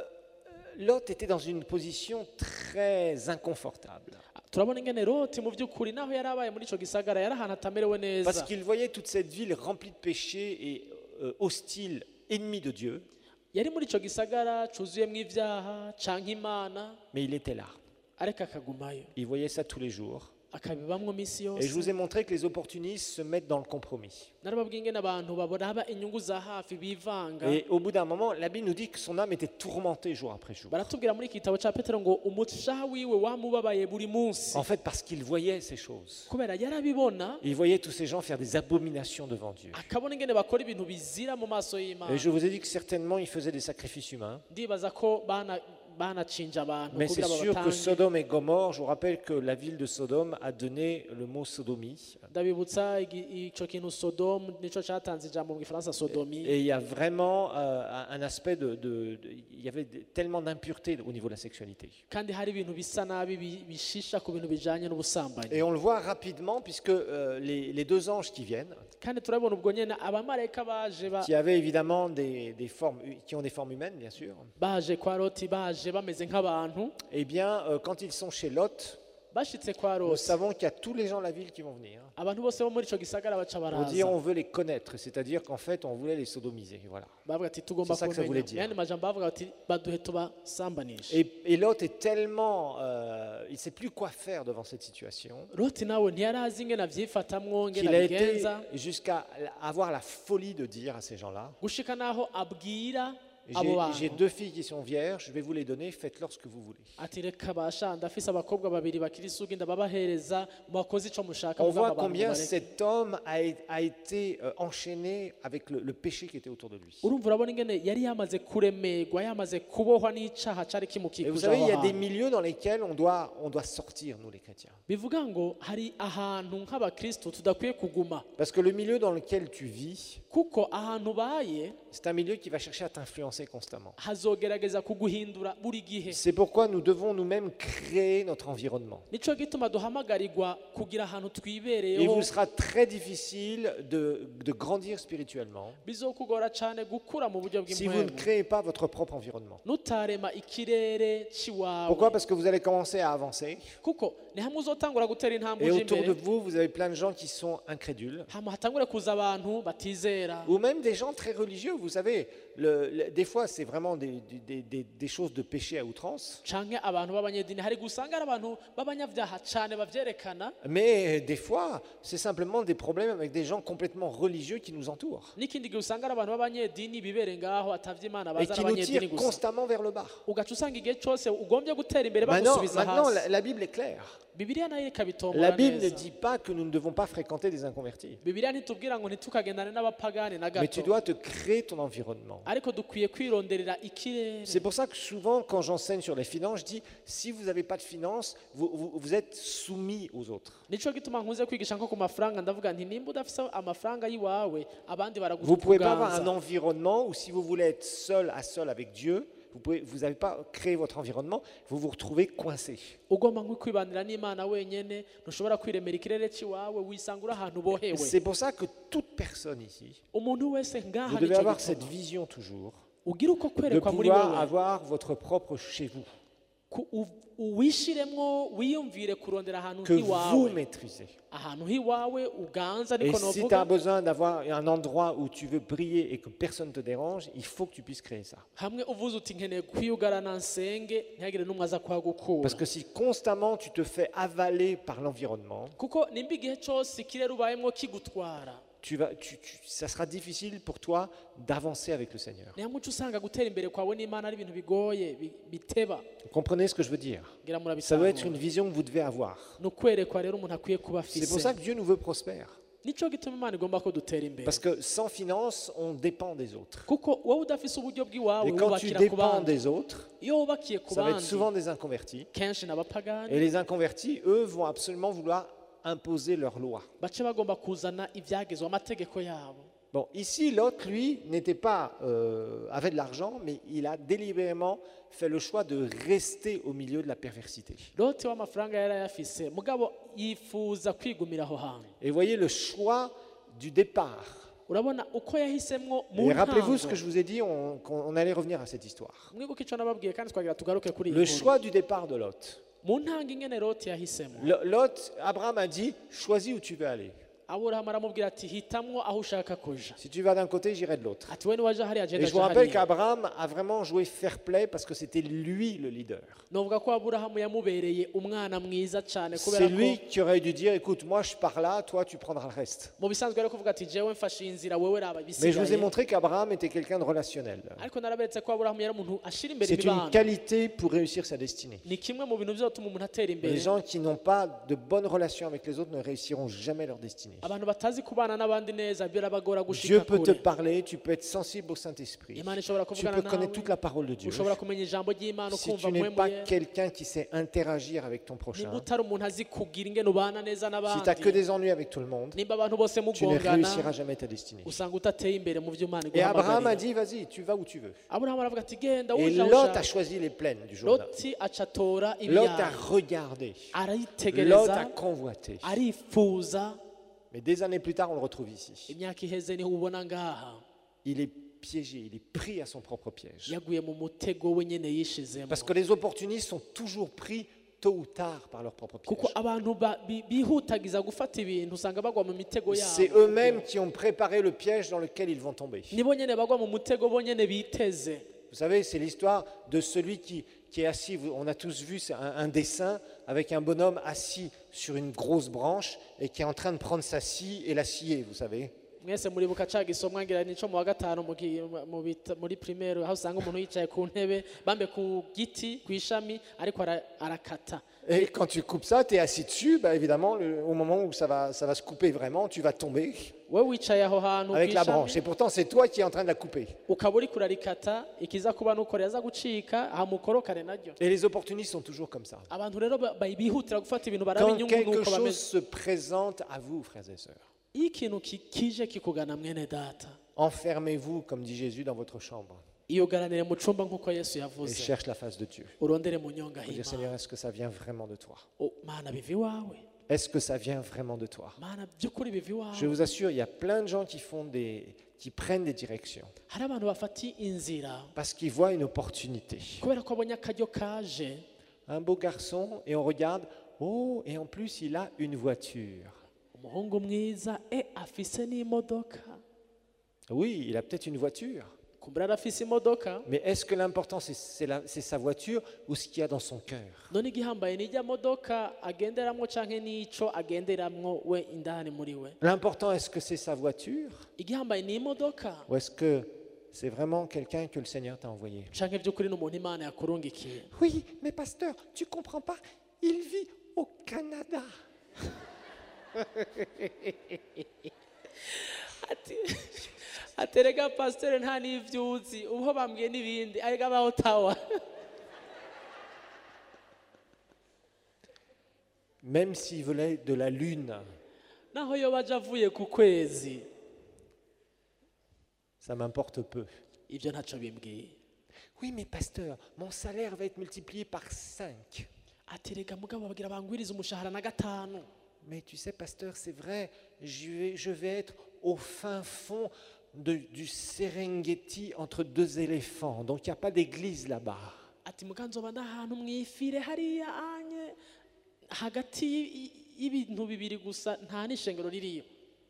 B: Lot était dans une position très inconfortable.
C: turabona ingene loti mu by'ukuri naho yari abaye muri ico gisagara yari ahantu atamerewe
B: Parce
C: neza
B: qu'il voyait toute cette ville remplie de péchés et hostile, ennemi de Dieu,
C: yari muri ico gisagara cuzuyemwo ivyaha canke imana
B: mais il était là.
C: ariko akagumayo
B: Il voyait ça tous les jours.
C: akabibamwo misi
B: Et je vous
C: yose
B: ai montré que les opportunistes se mettent dans le compromis.
C: narababwiye ingene abantu baraba inyungu za hafi bivanga
B: Et au bout d'un moment, la Bible nous dit que son âme était tourmentée jour après jour.
C: baratubwira muri iki gitabo ca petero ngo umushaha wiwe wamubabaye buri munsi
B: En fait, parce qu'il voyait ces choses.
C: kubera yarabibona
B: Il voyait tous ces gens faire des abominations devant Dieu.
C: akabona ingene bakora ibintu bizira mu maso y'imana
B: Et je vous ai dit que certainement, ils faisaient des sacrifices humains.
C: ndibaza ko banacinja abantu
B: Mais c'est
C: kugira
B: sûr que
C: babatange
B: Sodome et Gomorre, je vous rappelle que la ville de Sodome a donné le mot sodomie.
C: ndabibutsa ico kintu sodomu nico catanze ijambo mu gifaransa sodomi
B: Et il y a vraiment un aspect il y avait tellement d'impureté au niveau de la sexualité.
C: kandi hari ibintu bisa nabi bishisha ku bintu bijanye n'ubusambanyi
B: Et on le voit rapidement puisque les 2 anges qui viennent,
C: kandi turabona ubwo nyene abamarayika
B: qui avaient évidemment des formes, qui ont des formes humaines bien sûr,
C: baje kwa loti baje bameze nk'abantu
B: eh bien quand ils sont chez Lot,
C: bashitse kwa
B: nous
C: loti
B: savons qu'il y a tous les gens de la ville qui vont venir
C: abantu bose bo muri ico gisagara baca
B: pour dire
C: baraza
B: on veut les connaître, c'est-à-dire qu'en fait on voulait les sodomiser. Voilà.
C: bavuga ati tugomba
B: C'est ça que ça voulait dire.
C: yani majambo bavuga ati baduhe tubasambanishe
B: Et Lot est tellement, il ne sait plus quoi faire devant cette situation,
C: loti nawe ntiyari azi ingene avyifatamwo ngene
B: qu'il a été
C: abigenza
B: jusqu'à avoir la folie de dire à ces gens-là,
C: gushika naho abwira abo
B: j'ai
C: bantu
B: 2 filles qui sont vierges, je vais vous les donner, faites-leur ce que vous voulez.
C: ati reka basha ndafise abakobwa babiri bakiri isugi ndababahereza mubakoze ico mushaka
B: On
C: muvuga
B: voit
C: ngo abantu
B: combien
C: mubareke.
B: cet homme a été enchaîné avec le péché qui était autour de lui.
C: urumva urabona ingene yari yamaze kuremerwa yamaze kubohwa n'icaha cari
B: Et vous
C: kimukikuje
B: savez, il y a
C: aho
B: des
C: hantu
B: milieux dans lesquels on doit sortir, nous les chrétiens.
C: bivuga ngo hari ahantu nk'abakristo tudakwiye kuguma
B: Parce que le milieu dans lequel tu vis,
C: kuko ahantu ubaye
B: c'est un milieu qui va chercher à t'influencer constamment.
C: hazogerageza kuguhindura buri gihe
B: C'est pourquoi nous devons nous-mêmes créer notre environnement.
C: nico gituma duhamagarirwa kugira ahantu
B: Il
C: twibereyeho
B: vous sera très difficile de grandir spirituellement
C: bizokugora cane gukura mu buryo
B: si vous ne
C: bw'impwemu
B: créez pas votre propre environnement.
C: nutarema ikirere ciwawe
B: Pourquoi? Parce que vous allez commencer à avancer
C: kuko ni hamwe uzotangura gutera intambwe
B: et
C: uje
B: autour de
C: imbere
B: vous, vous avez plein de gens qui sont incrédules
C: hama hatangure kuza abantu batizera
B: ou même des gens très religieux. Vous savez, des fois, c'est vraiment des choses de péché à outrance,
C: canke abantu b'abanyedini hari gusanga ari abantu b'abanyavyaha cane bavyerekana
B: mais des fois, c'est simplement des problèmes avec des gens complètement religieux qui nous entourent
C: n'ikindi gihe usanga ari abantu b'abanyedini bibere ngaho atavye imana
B: et
C: baza
B: qui
C: ari
B: nous
C: abanyedini
B: tirent
C: gusa
B: constamment vers le bas.
C: ugaca usanga igihe cose ugombye gutera imbere
B: Maintenant,
C: bagusubiza
B: maintenant,
C: hasi
B: la Bible est claire.
C: bibiliya nayo
B: La
C: ikabitomora
B: Bible ne
C: neza
B: dit pas que nous ne devons pas fréquenter des inconvertis,
C: bibiliya ntitubwira ngo ntitukagendane n'abapagani na
B: mais tu
C: gato
B: dois te créer ton environnement.
C: ariko dukwiye kwironderera ikirere.
B: C'est pour ça que souvent, quand j'enseigne sur les finances, je dis, si vous n'avez pas de finances, vous êtes soumis aux autres.
C: Nico gituma nkuze kwigisha nko ku mafaranga ndavuga nti nimba udafise amafaranga yiwawe abandi
B: Vous ne pouvez pas avoir un
C: baragutuganza.
B: environnement où si vous voulez être seul à seul avec Dieu, vous n'avez pas créé votre environnement, vous vous retrouvez coincé.
C: Ugomba nko kwibanira n'Imana wenyene ntushobora kwiremera ikirere ciwawe wisanga uri ahantu bohewe.
B: C'est pour ça que toute personne ici,
C: Umuntu wese ngaha
B: vous devez
C: nico
B: avoir
C: gituma
B: cette vision toujours
C: ugira uko
B: de
C: kwerekwa muri
B: pouvoir
C: wewe
B: avoir votre propre chez vous,
C: uwishiremwo wiyumvire kurondera ahantu
B: que vous
C: hiwawe
B: maîtrisez.
C: ahantu hiwawe uganza
B: Et
C: niko
B: si tu as
C: novuga
B: besoin d'avoir un endroit où tu veux briller et que personne ne te dérange, il faut que tu puisses créer ça.
C: hamwe uvuze uti nkeneye kwiyugarana nsenge ntihagire n'umwe aza kuhagukura
B: Parce que si constamment tu te fais avaler par l'environnement,
C: kuko nimba igihe cyose ikirere ubayemwo kigutwara
B: ça sera difficile pour toi d'avancer avec le Seigneur.
C: niyo muco usanga gutera imbere kwawe n'Imana ari ibintu bigoye biteba
B: Vous comprenez ce que je veux dire?
C: ngira
B: Ça doit être
C: murabitahura
B: une vision que vous devez avoir.
C: ni ukwerekwa rero umuntu akwiye kuba
B: C'est pour
C: afise
B: ça que Dieu nous veut prospères.
C: nico gituma Imana igomba ko dutera imbere
B: Parce que sans finance, on dépend des autres.
C: kuko wowe udafise uburyo bw'iwawe
B: Et quand tu
C: wubakira ku
B: dépends
C: bandi
B: des autres,
C: iyo wubakiye ku
B: ça va être
C: bandi
B: souvent des inconvertis.
C: kenshi n'abapagani
B: Et les inconvertis, eux, vont absolument vouloir imposer leurs lois.
C: bace bagomba kuzana ibyagezwe amategeko yabo.
B: Bon, ici, Lot, lui, n'était pas, avait de l'argent, mais il a délibérément fait le choix de rester au milieu de la perversité.
C: Loti w'amafaranga yari ayafise mugabo yifuza kwigumira aho hantu.
B: Et voyez le choix du départ.
C: Urabona uko yahisemwo mu
B: Et rappelez-vous ce que
C: ntango.
B: je vous ai dit, qu'on allait revenir à cette histoire.
C: Mwibuke icyo nababwiye kandi twagira tugaruke kuri
B: Le
C: iyi nkuru.
B: choix du départ de Lot.
C: Mu ntango ingene Loti yahisemo.
B: Lot, Abraham a dit, choisis où tu veux aller.
C: Aburahamu aramubwira ati hitamwo aho ushaka kuja.
B: Si tu vas d'un côté, j'irai de l'autre.
C: Ati we niwaja hariya
B: Et
C: agenda
B: je vous
C: aja
B: rappelle
C: hariya.
B: qu'Abraham a vraiment joué fair play parce que c'était lui le leader.
C: Novuga ko Aburahamu yamubereye umwana mwiza cyane
B: C'est
C: kubera
B: lui
C: ko
B: qui aurait dû dire, écoute, moi je pars là, toi tu prendras le reste.
C: mu bisanzwe rero kuvuga ati jewe mfashe inzira wewe raba
B: Mais je vous ai
C: bisigaye.
B: montré qu'Abraham était quelqu'un de relationnel.
C: Ariko naraberetse ko Aburahamu yari umuntu ashira imbere
B: C'est une
C: ibibano.
B: qualité pour réussir sa destinée.
C: Ni kimwe mu bintu bizotuma umuntu atera imbere.
B: Les gens qui n'ont pas de bonnes relations avec les autres ne réussiront jamais leur destinée.
C: Abantu batazi kubana n'abandi neza birabagora
B: Dieu
C: gushika
B: peut te
C: kure.
B: parler, tu peux être sensible au Saint-Esprit.
C: Imana ishobora
B: Tu
C: kuvugana
B: peux
C: nawe.
B: connaître toute la parole de Dieu.
C: Ushobora kumenya ijambo ry'Imana
B: Si
C: ukumva
B: tu n'es pas
C: muhembuye.
B: quelqu'un qui sait interagir avec ton prochain,
C: Niba utari umuntu azi kugira ingene ubana neza
B: si tu n'as que
C: n'abandi.
B: des ennuis avec tout le monde,
C: Nimba abantu bose
B: tu ne
C: mugongana
B: réussiras jamais ta destinée.
C: usanga utateye imbere mu byo Imana
B: Et Abraham a
C: iguhamagarira.
B: dit, vas-y, tu vas où tu veux.
C: Aburahamu aravuga ati genda
B: Et
C: uja aho
B: Lot a
C: ushaka.
B: choisi les plaines du Jourdain.
C: Loti acatora
B: Lot a
C: ibiyaya
B: regardé. Lot a
C: arayitegereza
B: convoité.
C: arifuza.
B: Mais des années plus tard, on le retrouve ici.
C: Imyaka iheze niho ubona ngaha
B: Il est piégé, il est pris à son propre piège.
C: yaguye mu mutego we nyene yishizemo.
B: Parce que les opportunistes sont toujours pris tôt ou tard par leur propre piège.
C: kuko abantu bihutagiza gufata ibintu usanga bagwa mu mitego
B: C'est
C: yabo.
B: eux-mêmes qui ont préparé le piège dans lequel ils vont tomber.
C: nibo nyene bagwa mu mutego bo nyene biteze.
B: Vous savez, c'est l'histoire de celui qui est assis. On a tous vu un dessin avec un bonhomme assis sur une grosse branche et qui est en train de prendre sa scie et la scier, vous savez.
C: Mwese muribuka ca gisomwa ngira nico mu wa gatanu muri primaire aho usanga umuntu yicaye ku ntebe bambe ku giti ku ishami ariko arakata.
B: Et quand tu coupes ça, tu es assis dessus, bah évidemment, au moment où ça va se couper vraiment, tu vas tomber
C: we wicaye aho hantu
B: avec la branche.
C: kwishami
B: Et pourtant, c'est toi qui es en train de la couper.
C: ukaba uriko urarikata ikiza kuba nuko yaza gucika ahamukorokane naryo.
B: Et les opportunistes sont toujours comme ça.
C: Abantu rero bihutira gufata ibintu baraba
B: Quand
C: inyungu
B: quelque
C: nuko
B: chose
C: bameze.
B: se présente à vous, frères et sœurs,
C: Iyo ikintu kije kikugana mwene data
B: enfermez-vous, comme dit Jésus, dans votre chambre
C: iyogaranire mu cumba nk'uko Yesu
B: et
C: yavuze
B: cherche la face de Dieu.
C: urondere mu nyonga
B: Faut dire,
C: h'Imana.
B: Seigneur, est-ce que ça vient vraiment de toi?
C: Mana biva iwawe,
B: Est-ce que ça vient vraiment de toi?
C: mana by'ukuri biva
B: Je
C: iwawe.
B: vous assure, il y a plein de gens qui prennent des directions
C: Hari abantu bafata inzira
B: parce qu'ils voient une opportunité.
C: kubera ko abonye akaryo kaje.
B: Un beau garçon et on regarde, oh, et en plus il a une voiture.
C: Umuhungu mwiza afise n'imodoka.
B: Oui, il a peut-être une voiture,
C: Kumbura arafise imodoka.
B: mais est-ce que l'important c'est sa voiture ou ce qu'il y a dans son cœur?
C: None igihambaye n'ijya modoka agenderamwo canke n'ico agenderamwo we indani muri we.
B: L'important, est-ce que c'est sa voiture
C: Igihambaye ni imodoka
B: ou est-ce que c'est vraiment quelqu'un que le Seigneur t'a envoyé?
C: canke by'ukuri n'umuntu Imana yakurungikiye.
B: Oui, mais pasteur, tu comprends pas, il vit au Canada.
C: aterega pasiteri nta n'ivyo uzi uho bambwiye n'ibindi arega abaho tawa.
B: Même s'il voulait de la lune,
C: Naho yo baje avuye ku kwezi
B: ça m'importe peu.
C: ivyo ntaco bimbwiye.
B: Oui, mais pasteur, mon salaire va être multiplié par 5.
C: Aterega mugabo bagira bangwiriza umushahara na 5.
B: Mais tu sais, pasteur, c'est vrai, je vais être au fin fond du Serengeti entre 2 éléphants. Donc il n'y a pas d'église là-bas.
C: Ati muganzoba ndahantu mwifire hariya anye hagati y'ibintu bibiri gusa nta n'ishengero ririyo.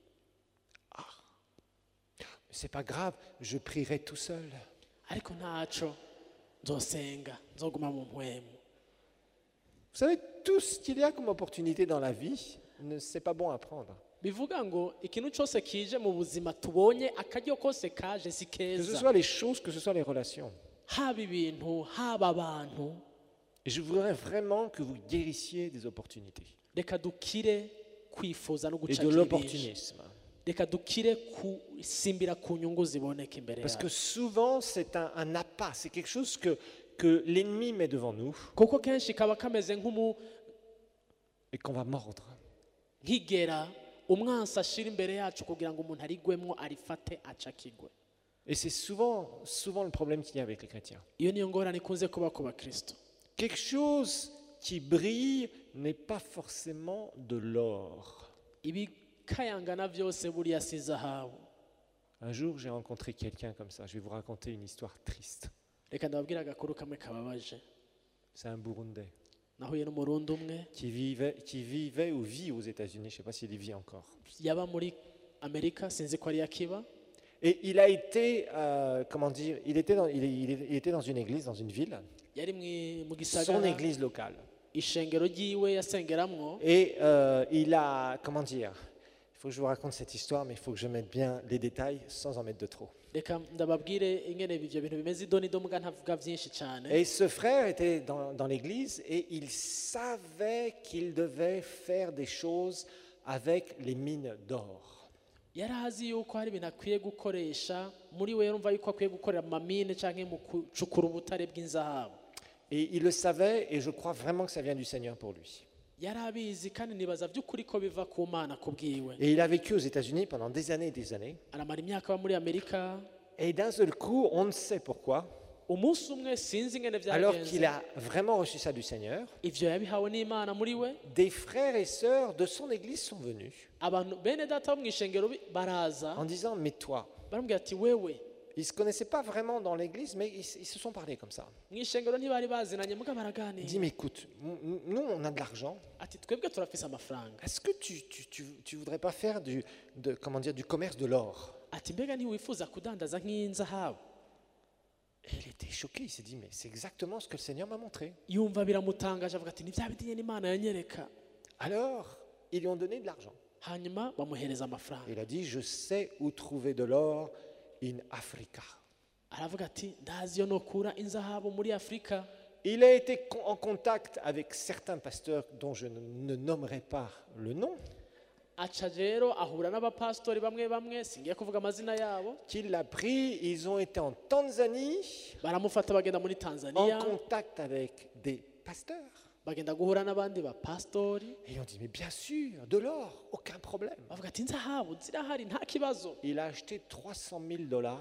B: C'est pas grave, je prierai tout seul.
C: Ariko ntaco nzosenga nzoguma mu mpwemu.
B: Vous savez, tout ce qu'il y a comme opportunité dans la vie, c'est pas bon à prendre.
C: Bivuga ngo ikintu cyose kije mu buzima tubonye akaryo kose kaje si
B: Que ce
C: keza.
B: soit les choses, que ce soit les relations.
C: Haba ibintu haba abantu
B: Et je voudrais vraiment que vous guérissiez des opportunités
C: reka dukire kwifuza no
B: et de
C: gucakira ibintu.
B: l'opportunisme.
C: Reka dukire kusimbira ku nyungu ziboneka imbere
B: Parce que
C: yacu.
B: souvent, c'est un appât, c'est quelque chose que l'ennemi met devant nous
C: Kuko kenshi kaba kameze
B: et qu'on va mordre.
C: nk'igera umwansi ashira imbere yacu kugira ngo umuntu arigwemwo arifate acakigwe.
B: Et c'est souvent le problème qu'il y a avec les chrétiens.
C: Iyo niyo ngorane ikunze kuba ku bakristo.
B: Quelque chose qui brille n'est pas forcément de l'or.
C: Ibikayangana vyose buriya si zahabu.
B: Un jour, j'ai rencontré quelqu'un comme ça. Je vais vous raconter une histoire triste.
C: Reka ndababwira agakuru kamwe kababaje.
B: C'est un Burundais
C: Nahuye n'umurundi umwe
B: qui vivait ou vit aux États-Unis. Je ne sais pas s'il y vit encore.
C: yaba muri Amerika sinzi ko ari yakiba.
B: Et il a été, comment dire, il était dans une église, dans une ville,
C: Yari mu
B: son
C: gisagara
B: église locale.
C: ishengero ryiwe yasengeramwo.
B: Et il a, comment dire, il faut que je vous raconte cette histoire, mais il faut que je mette bien les détails sans en mettre de trop.
C: Reka ndababwire ingene ivyo bintu bimeze idonido mbwa ntavuga vyinshi cyane.
B: Et ce frère était dans l'église et il savait qu'il devait faire des choses avec les mines d'or.
C: Yari azi yuko hari ibintu akwiye gukoresha muri we yumva yuko akwiye gukorera mamine canke mu kucukura ubutare bw'inzahabu.
B: Et il le savait et je crois vraiment que ça vient du Seigneur pour lui.
C: Yari abizi kandi nibaza vy'ukuri ko biva ku Mana kubwiwe.
B: Et il a vécu aux États-Unis pendant des années et des années.
C: Aramara imyaka aba muri Amerika.
B: Et d'un seul coup, on ne sait pourquoi,
C: Umunsi umwe sinzi ingene
B: alors qu'il
C: vyagenze.
B: a vraiment reçu ça du Seigneur,
C: Ivyo yabihawe n'Imana muri we.
B: des frères et sœurs de son église sont venus
C: Abantu bene data bo mw'ishengero baraza
B: en disant, mais toi,
C: baramubwira ati wewe
B: ils ne se connaissaient pas vraiment dans l'église, mais ils se sont parlé comme ça.
C: mw'ishengero ntibari bazinanye muga
B: Il dit,
C: baraganira.
B: mais écoute, nous on a de l'argent,
C: Ati twebwe turafise amafaranga.
B: est-ce que tu voudrais pas faire du commerce de l'or?
C: Ati mbega ntiwifuza kudandaza nk'inzahabu.
B: Et il était choqué, il s'est dit, mais c'est exactement ce que le Seigneur m'a montré.
C: Yumva biramutangaje avuga ati ni bya bindi nyene Imana yanyereka.
B: Alors, ils lui ont donné de l'argent.
C: Hanyuma bamuhereza amafaranga.
B: Il a dit, je sais où trouver de l'or in Africa.
C: Aravuga ati ndazi yo nokura inzahabu muri Afrika.
B: Il a été en contact avec certains pasteurs dont je ne nommerai pas le nom,
C: Aca rero ahura n'abapastori bamwe bamwe singiye kuvuga amazina yabo.
B: qui l'a pris, ils ont été en Tanzanie,
C: Baramufata bagenda muri
B: en
C: Tanzania.
B: contact avec des pasteurs.
C: Bagenda guhura n'abandi bapastori.
B: Et ils ont dit, mais bien sûr, de l'or, aucun problème.
C: Bavuga ati inzahabu zirahari nta kibazo.
B: Il a acheté $300,000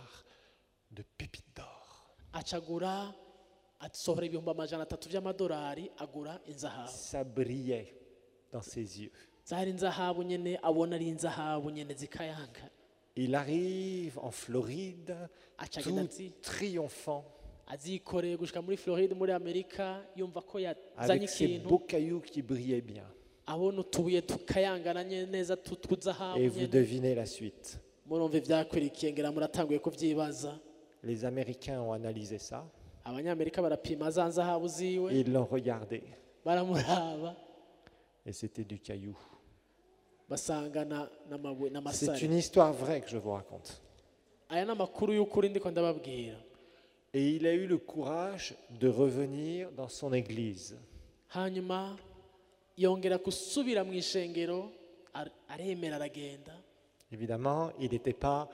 B: de pépites d'or.
C: Acagura asohora ibihumbi 300 vy'amadolari agura inzahabu.
B: Ça brillait dans ses yeux.
C: Zari inzahabu nyene abona ari inzahabu nyene zikayanga.
B: Il arrive en Floride,
C: Acagenda
B: tout
C: ati
B: triomphant,
C: azikoreye gushika muri Floride muri Amerika yumva ko yazanye
B: avec ses
C: ikintu
B: beaux cailloux qui brillaient bien.
C: abona utubuye tukayangana neza tw'uzahabu
B: Et vous
C: nyene.
B: devinez la suite.
C: Murumva ivyakurikiye ngira muratanguye kuvyibaza.
B: Les Américains ont analysé ça,
C: Abanyamerika barapima za nzahabu ziwe
B: ils l'ont regardé,
C: baramuraba
B: et c'était du caillou.
C: basangana n'amabuye
B: C'est
C: n'amasare.
B: une histoire vraie que je vous raconte.
C: Aya n'amakuru y'ukuri ndiko ndababwira.
B: Et il a eu le courage de revenir dans son église.
C: Hanyuma yongera gusubira mu ishengero aremera aragenda.
B: Évidemment, il n'était pas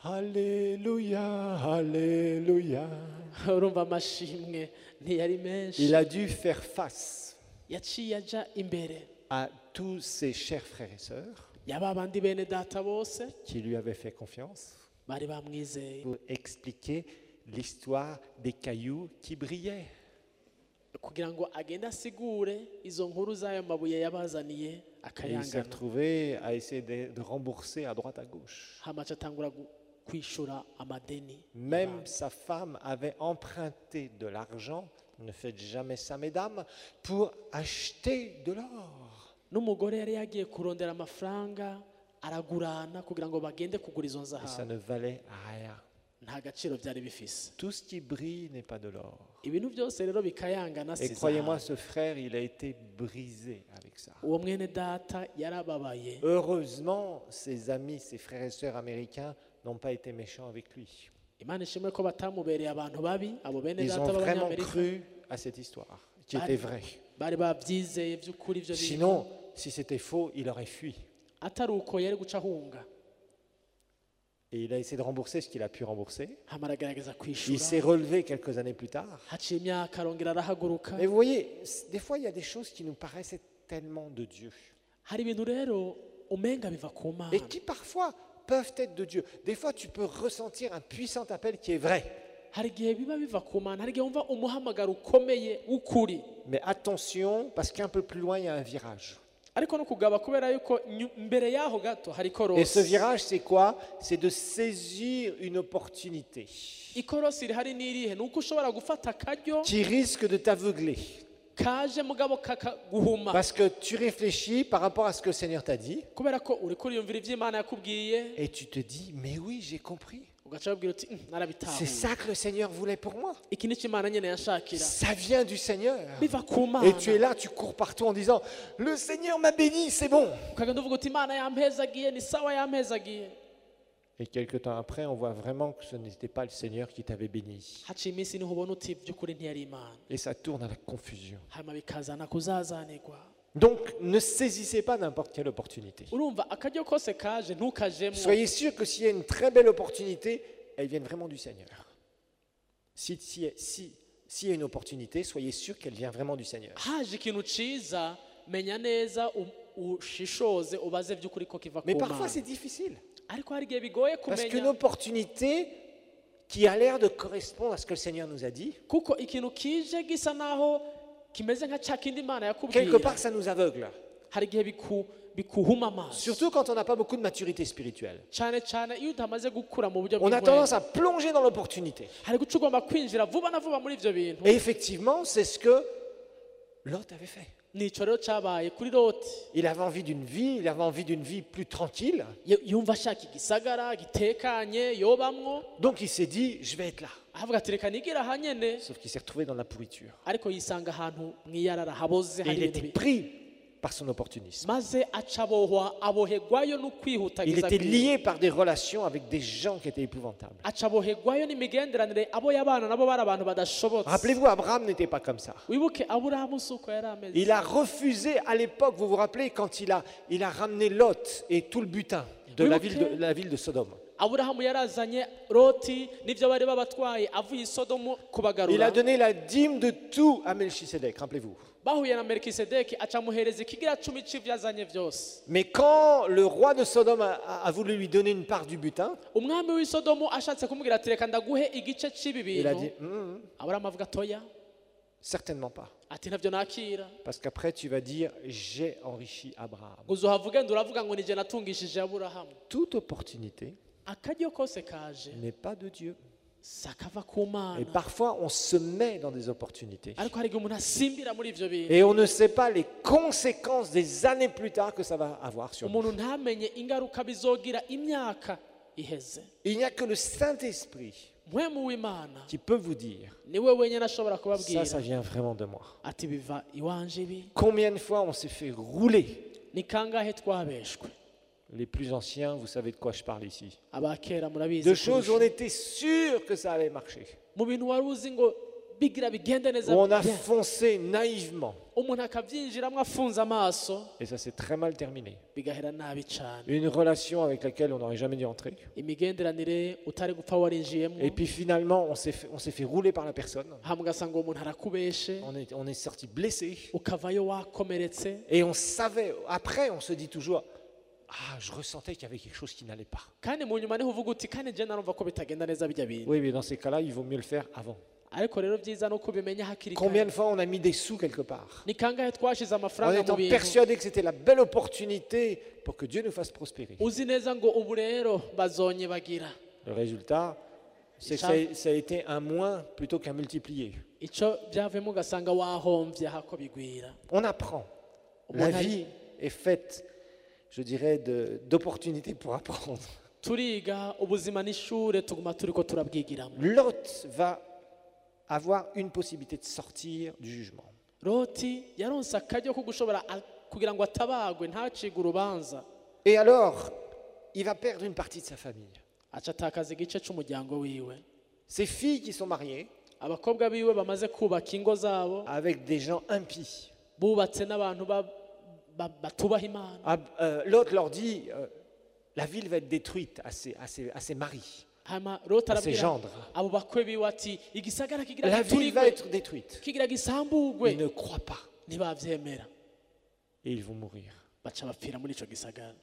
B: Alléluia, Alléluia.
C: urumva amashimwe ntiyari menshi
B: Il a dû faire face
C: yaciye aja imbere
B: à tous ses chers frères et sœurs
C: yaba bandi bene data bose
B: qui lui avaient fait confiance
C: bari bamwizeye
B: pour expliquer l'histoire des cailloux qui brillaient.
C: kugira ngo agende asigure izo nkuru z'ayo mabuye yabazaniye
B: Et il s'est
C: akayangana
B: retrouvé à essayer de rembourser à droite à gauche.
C: hamaca atangura kwishura amadeni
B: Même sa femme avait emprunté de l'argent, ne faites jamais ça mesdames, pour acheter de l'or.
C: n'umugore yari yagiye kurondera amafaranga aragurana kugira ngo bagende kugura izo
B: Et ça
C: nzahabu
B: ne valait rien.
C: nta gaciro byari bifise
B: Tout ce qui brille n'est pas de l'or.
C: ibintu byose rero bikayangana
B: Et
C: si
B: croyez-moi,
C: zahabu
B: ce frère, il a été brisé avec ça.
C: uwo mwene data yarababaye
B: Heureusement, ses amis, ses frères et sœurs américains n'ont pas été méchants avec lui.
C: imana ishimwe ko batamubereye abantu babi abo bene
B: Ils
C: data
B: ont vraiment
C: b'abanyamerika
B: cru à cette histoire, qui était vraie.
C: bari babyizeye by'ukuri ibyo bintu
B: Sinon, si c'était faux, il aurait fui.
C: atari uko yari guca ahunga
B: Et il a essayé de rembourser ce qu'il a pu rembourser.
C: hama aragerageza
B: Il
C: kwishura
B: s'est relevé quelques années plus tard.
C: haciye imyaka arongera arahaguruka
B: Mais vous voyez, des fois, il y a des choses qui nous paraissent tellement de Dieu.
C: hari ibintu rero umenga biva ku mana
B: Et qui parfois peuvent être de Dieu. Des fois, tu peux ressentir un puissant appel qui est vrai.
C: hari igihe biba biva ku mana hari igihe wumva umuhamagaro ukomeye w'ukuri
B: Mais attention, parce qu'un peu plus loin, il y a un virage.
C: ariko no kugaba kubera yuko mbere yaho gato hari
B: Et ce
C: ikorosi
B: virage, c'est quoi? C'est de saisir une opportunité
C: ikorosi rihari n'irihe ni uko ushobora gufata akaryo
B: qui risque de t'aveugler.
C: kaje mugabo kakaguhuma
B: Parce que tu réfléchis par rapport à ce que le Seigneur t'a dit
C: kubera ko uri kuriyumvira ibyo imana yakubwiye
B: et tu te dis, mais oui, j'ai compris.
C: ugaca babwira uti
B: C'est
C: narabitahuye
B: ça que le Seigneur voulait pour moi.
C: iki ni cyo imana nyine yashakira
B: Ça vient du Seigneur.
C: biva ku mana
B: Et tu es là, tu cours partout en disant, le Seigneur m'a béni, c'est bon.
C: ukagenda uvuga uti imana yampezagiye ni sawa yampezagiye
B: Et quelque temps après, on voit vraiment que ce n'était pas le Seigneur qui t'avait béni.
C: haciye iminsi niho ubona uti by'ukuri ntiyari imana
B: Et ça tourne à la confusion.
C: hanyuma bikazana kuzazanirwa
B: Donc, ne saisissez pas n'importe quelle opportunité.
C: urumva akaryo kose kaje ntukajemo
B: Soyez sûr que s'il y a une très belle opportunité, elle vient vraiment du Seigneur. S'il y a une opportunité, soyez sûr qu'elle vient vraiment du Seigneur.
C: haje ikintu ciza menya neza ushishoze ubaze by'ukuri ko kiva ku
B: Mais parfois,
C: mana
B: c'est difficile.
C: ariko hari igihe bigoye
B: Parce qu'une
C: kumenya
B: opportunité qui a l'air de correspondre à ce que le Seigneur nous a dit,
C: kuko ikintu kije gisa naho kimeze nka cya kindi imana
B: quelque
C: yakubwiye
B: part, ça nous aveugle.
C: hari igihe bikuhuma amaso
B: Surtout quand on n'a pas beaucoup de maturité spirituelle.
C: cyane cyane iyo utamaze gukura mu buryo
B: On a
C: bw'inkwezi
B: tendance à plonger dans l'opportunité.
C: hari guca ugomba kwinjira vuba na vuba muri ibyo bintu
B: Et effectivement, c'est ce que Lot avait fait.
C: nicyo rero cyabaye kuri loti
B: Il avait envie d'une vie, il avait envie d'une vie plus tranquille.
C: yumva ashaka igisagara gitekanye yobamwo
B: Donc il s'est dit, je vais être là.
C: avuga ati reka nigire aha nyene
B: Sauf qu'il s'est retrouvé dans la pourriture.
C: ariko yisanga ahantu mwiyarara haboze
B: Et
C: hari
B: il
C: ibintu
B: était
C: bi-
B: pris par son opportunisme.
C: maze aca abohegwayo no
B: Il
C: kwihutagiza
B: était
C: kwiwe.
B: lié par des relations avec des gens qui étaient épouvantables.
C: aca abohegwayo n'imigenderanire abo yabana nabo bari abantu badashobotse
B: Rappelez-vous, Abraham n'était pas comme ça.
C: wibuke aburahamu si uko yari ameze
B: Il a refusé à l'époque, vous vous rappelez, quand il a ramené Lot et tout le butin de
C: Oui,
B: la ville de Sodome.
C: aburahamu yarazanye loti n'ibyo bari babatwaye avuye i sodomu
B: Il a
C: kubagarura
B: donné la dîme de tout à Melchisedec, rappelez-vous.
C: bahuye na melikisedeki aca amuhereza ikigira cumi c'ivyo azanye vyose
B: Mais quand le roi de Sodome a voulu lui donner une part du butin,
C: umwami w'i sodomu ashatse kumubwira ati reka ndaguhe igice c'ibi
B: il a
C: bintu
B: dit,
C: aburahamu avuga atoya
B: certainement pas.
C: ati ntavyo nakira
B: Parce qu'après, tu vas dire, j'ai enrichi Abraham.
C: uzohava ugenda uravuga ngo nije natungishije aburahamu
B: Toute opportunité
C: akaryo kose kaje
B: n'est pas de Dieu.
C: sakava ku
B: Et
C: mana
B: parfois, on se met dans des opportunités.
C: ariko hari igihe umuntu asimbira muri ivyo bintu
B: Et on ne sait pas les conséquences des années plus tard que ça va avoir sur nous.
C: umuntu ntamenye ingaruka bizogira imyaka iheze
B: Il n'y a que le Saint-Esprit
C: mpwemu w'imana
B: qui peut vous dire,
C: niwe wenyine ashobora
B: ça
C: kubabwira
B: vient vraiment de moi.
C: ati biva iwanje ibi
B: Combien de fois on s'est fait rouler?
C: ni kangahe twabeshwe
B: Les plus anciens, vous savez de quoi je parle ici.
C: abakera murabizi
B: De choses où
C: kurusha.
B: on était sûr que ça allait marcher.
C: mu bintu wari uzi ngo bigira bigende neza
B: Où on a
C: bien.
B: foncé naïvement.
C: umuntu akabyinjiramo afunze amaso
B: et ça s'est très mal terminé.
C: bigahera nabi cyane.
B: Une relation avec laquelle on n'aurait jamais dû entrer.
C: Imigenderanire utari gupfa warinjiyemo,
B: Et puis finalement, on s'est fait rouler par la personne.
C: hama ugasanga uwo muntu arakubeshe,
B: On est sorti blessé.
C: ukavayo wakomeretse.
B: Et on savait, après, on se dit toujours, ah, je ressentais qu'il y avait quelque chose qui n'allait pas.
C: Kandi mu nyuma niho uvuga uti kandi je narumva ko bitagenda neza bijya bintu.
B: Oui, mais dans ces cas-là, il vaut mieux le faire avant.
C: Ariko rero byiza no kubimenya hakiri
B: Combien
C: kare.
B: de fois on a mis des sous quelque part
C: Ni kangahe twashize
B: en
C: amafaranga mu
B: étant
C: bintu
B: persuadé que c'était la belle opportunité pour que Dieu nous fasse prospérer.
C: uzi neza ngo ubu rero bazonyibagira.
B: Le résultat, c'est que ça a été un moins plutôt qu'un multiplié.
C: Ico byavemo ugasanga wahomvye hako bigwira.
B: On apprend. La vie est faite, je dirais, d'opportunités pour apprendre.
C: Turiga ubuzima n'ishure tuguma turiko turabwigiramo.
B: Lot va avoir une possibilité de sortir du jugement.
C: Loti yaronse akaryo ko gushobora kugira ngo atabagwe ntacige urubanza.
B: Et alors, il va perdre une partie de sa famille.
C: Aca atakaza igice c'umuryango wiwe.
B: Ses filles qui sont mariées
C: Abakobwa biwe bamaze kubaka ingo zabo,
B: avec des gens impies.
C: bubatse n'abantu batubaha Imana.
B: L'autre leur dit, la ville va être détruite à ses maris,
C: Hama Loti
B: à ses
C: arabwira
B: gendres.
C: abo bakwe biwe ati igisagara kigira
B: La ville va
C: giturigwe,
B: être détruite.
C: kigira gisambugwe.
B: Ils ne croient pas
C: Ntibavyemera,
B: et ils vont mourir.
C: baca bapfira muri ico gisagara.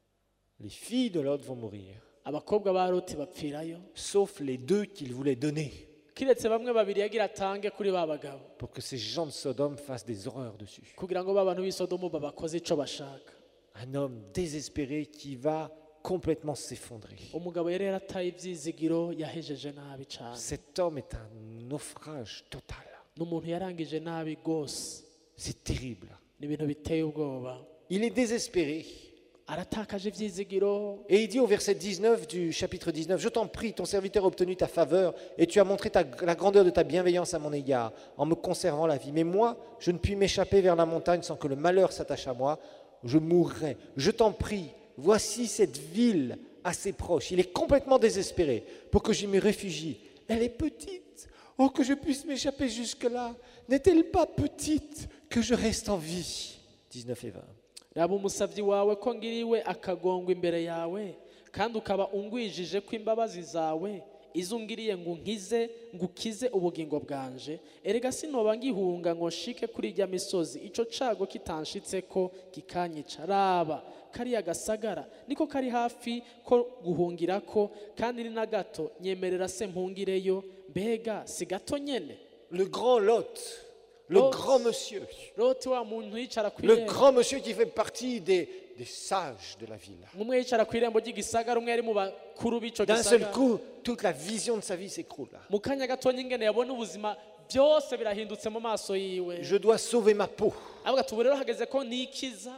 B: Les filles de Lot vont mourir,
C: Abakobwa ba Loti bapfirayo,
B: sauf les 2 qu'il voulait donner
C: kiretse bamwe babiri yagira atange kuri ba bagabo
B: pour que ces gens de Sodome fassent des horreurs dessus.
C: kugira ngo ba bantu b'i Sodomu babakoze ico bashaka.
B: Un homme désespéré qui va complètement s'effondrer.
C: Umugabo yari yarataye ivyizigiro, yahejeje nabi cane.
B: Cet homme est un naufrage total.
C: N'umuntu yarangije nabi gose,
B: C'est terrible.
C: ni ibintu biteye ubwoba.
B: Il est désespéré.
C: Aratakaje ivyizigiro,
B: Et il dit au verset 19 du chapitre 19, « Je t'en prie, ton serviteur a obtenu ta faveur et tu as montré la grandeur de ta bienveillance à mon égard en me conservant la vie. Mais moi, je ne puis m'échapper vers la montagne sans que le malheur s'attache à moi. Je mourrai. Je t'en prie, voici cette ville assez proche. » Il est complètement désespéré pour que je m'y réfugie. Elle est petite. Oh, que je puisse m'échapper jusque-là. N'est-elle pas petite que je reste en vie? 19 et 20.
C: raba umusavyi wawe ko ngiriwe akagongwa imbere yawe, kandi ukaba ungwijije ko imbabazi zawe izungiriye ngo ngukize ubugingo bwanje. Erega sinoba ngihunga ngo nshike kuri irya misozi, ico cago kitanshitseko kikanyica. Raba kariya gasagara niko kari hafi ko guhungirako, kandi ni na gato, nyemerera se mpungireyo, mbega si gato nyene.
B: Le grand Lot, le
C: Lot.
B: grand monsieur.
C: Loti wa muntu yicara
B: Le
C: kw'irembo,
B: grand monsieur qui fait partie des sages de la ville.
C: umwe yicara kw'irembo ry'igisagara, umwe yari mu bakuru b'ico
B: D'un seul
C: gisagara.
B: coup, toute la vision de sa vie s'écroule.
C: Mu kanya gatonya ingene yabona ubuzima byose birahindutse mu maso yiwe.
B: Je dois sauver ma peau.
C: Avuga ati ubu rero hageze ko nikiza,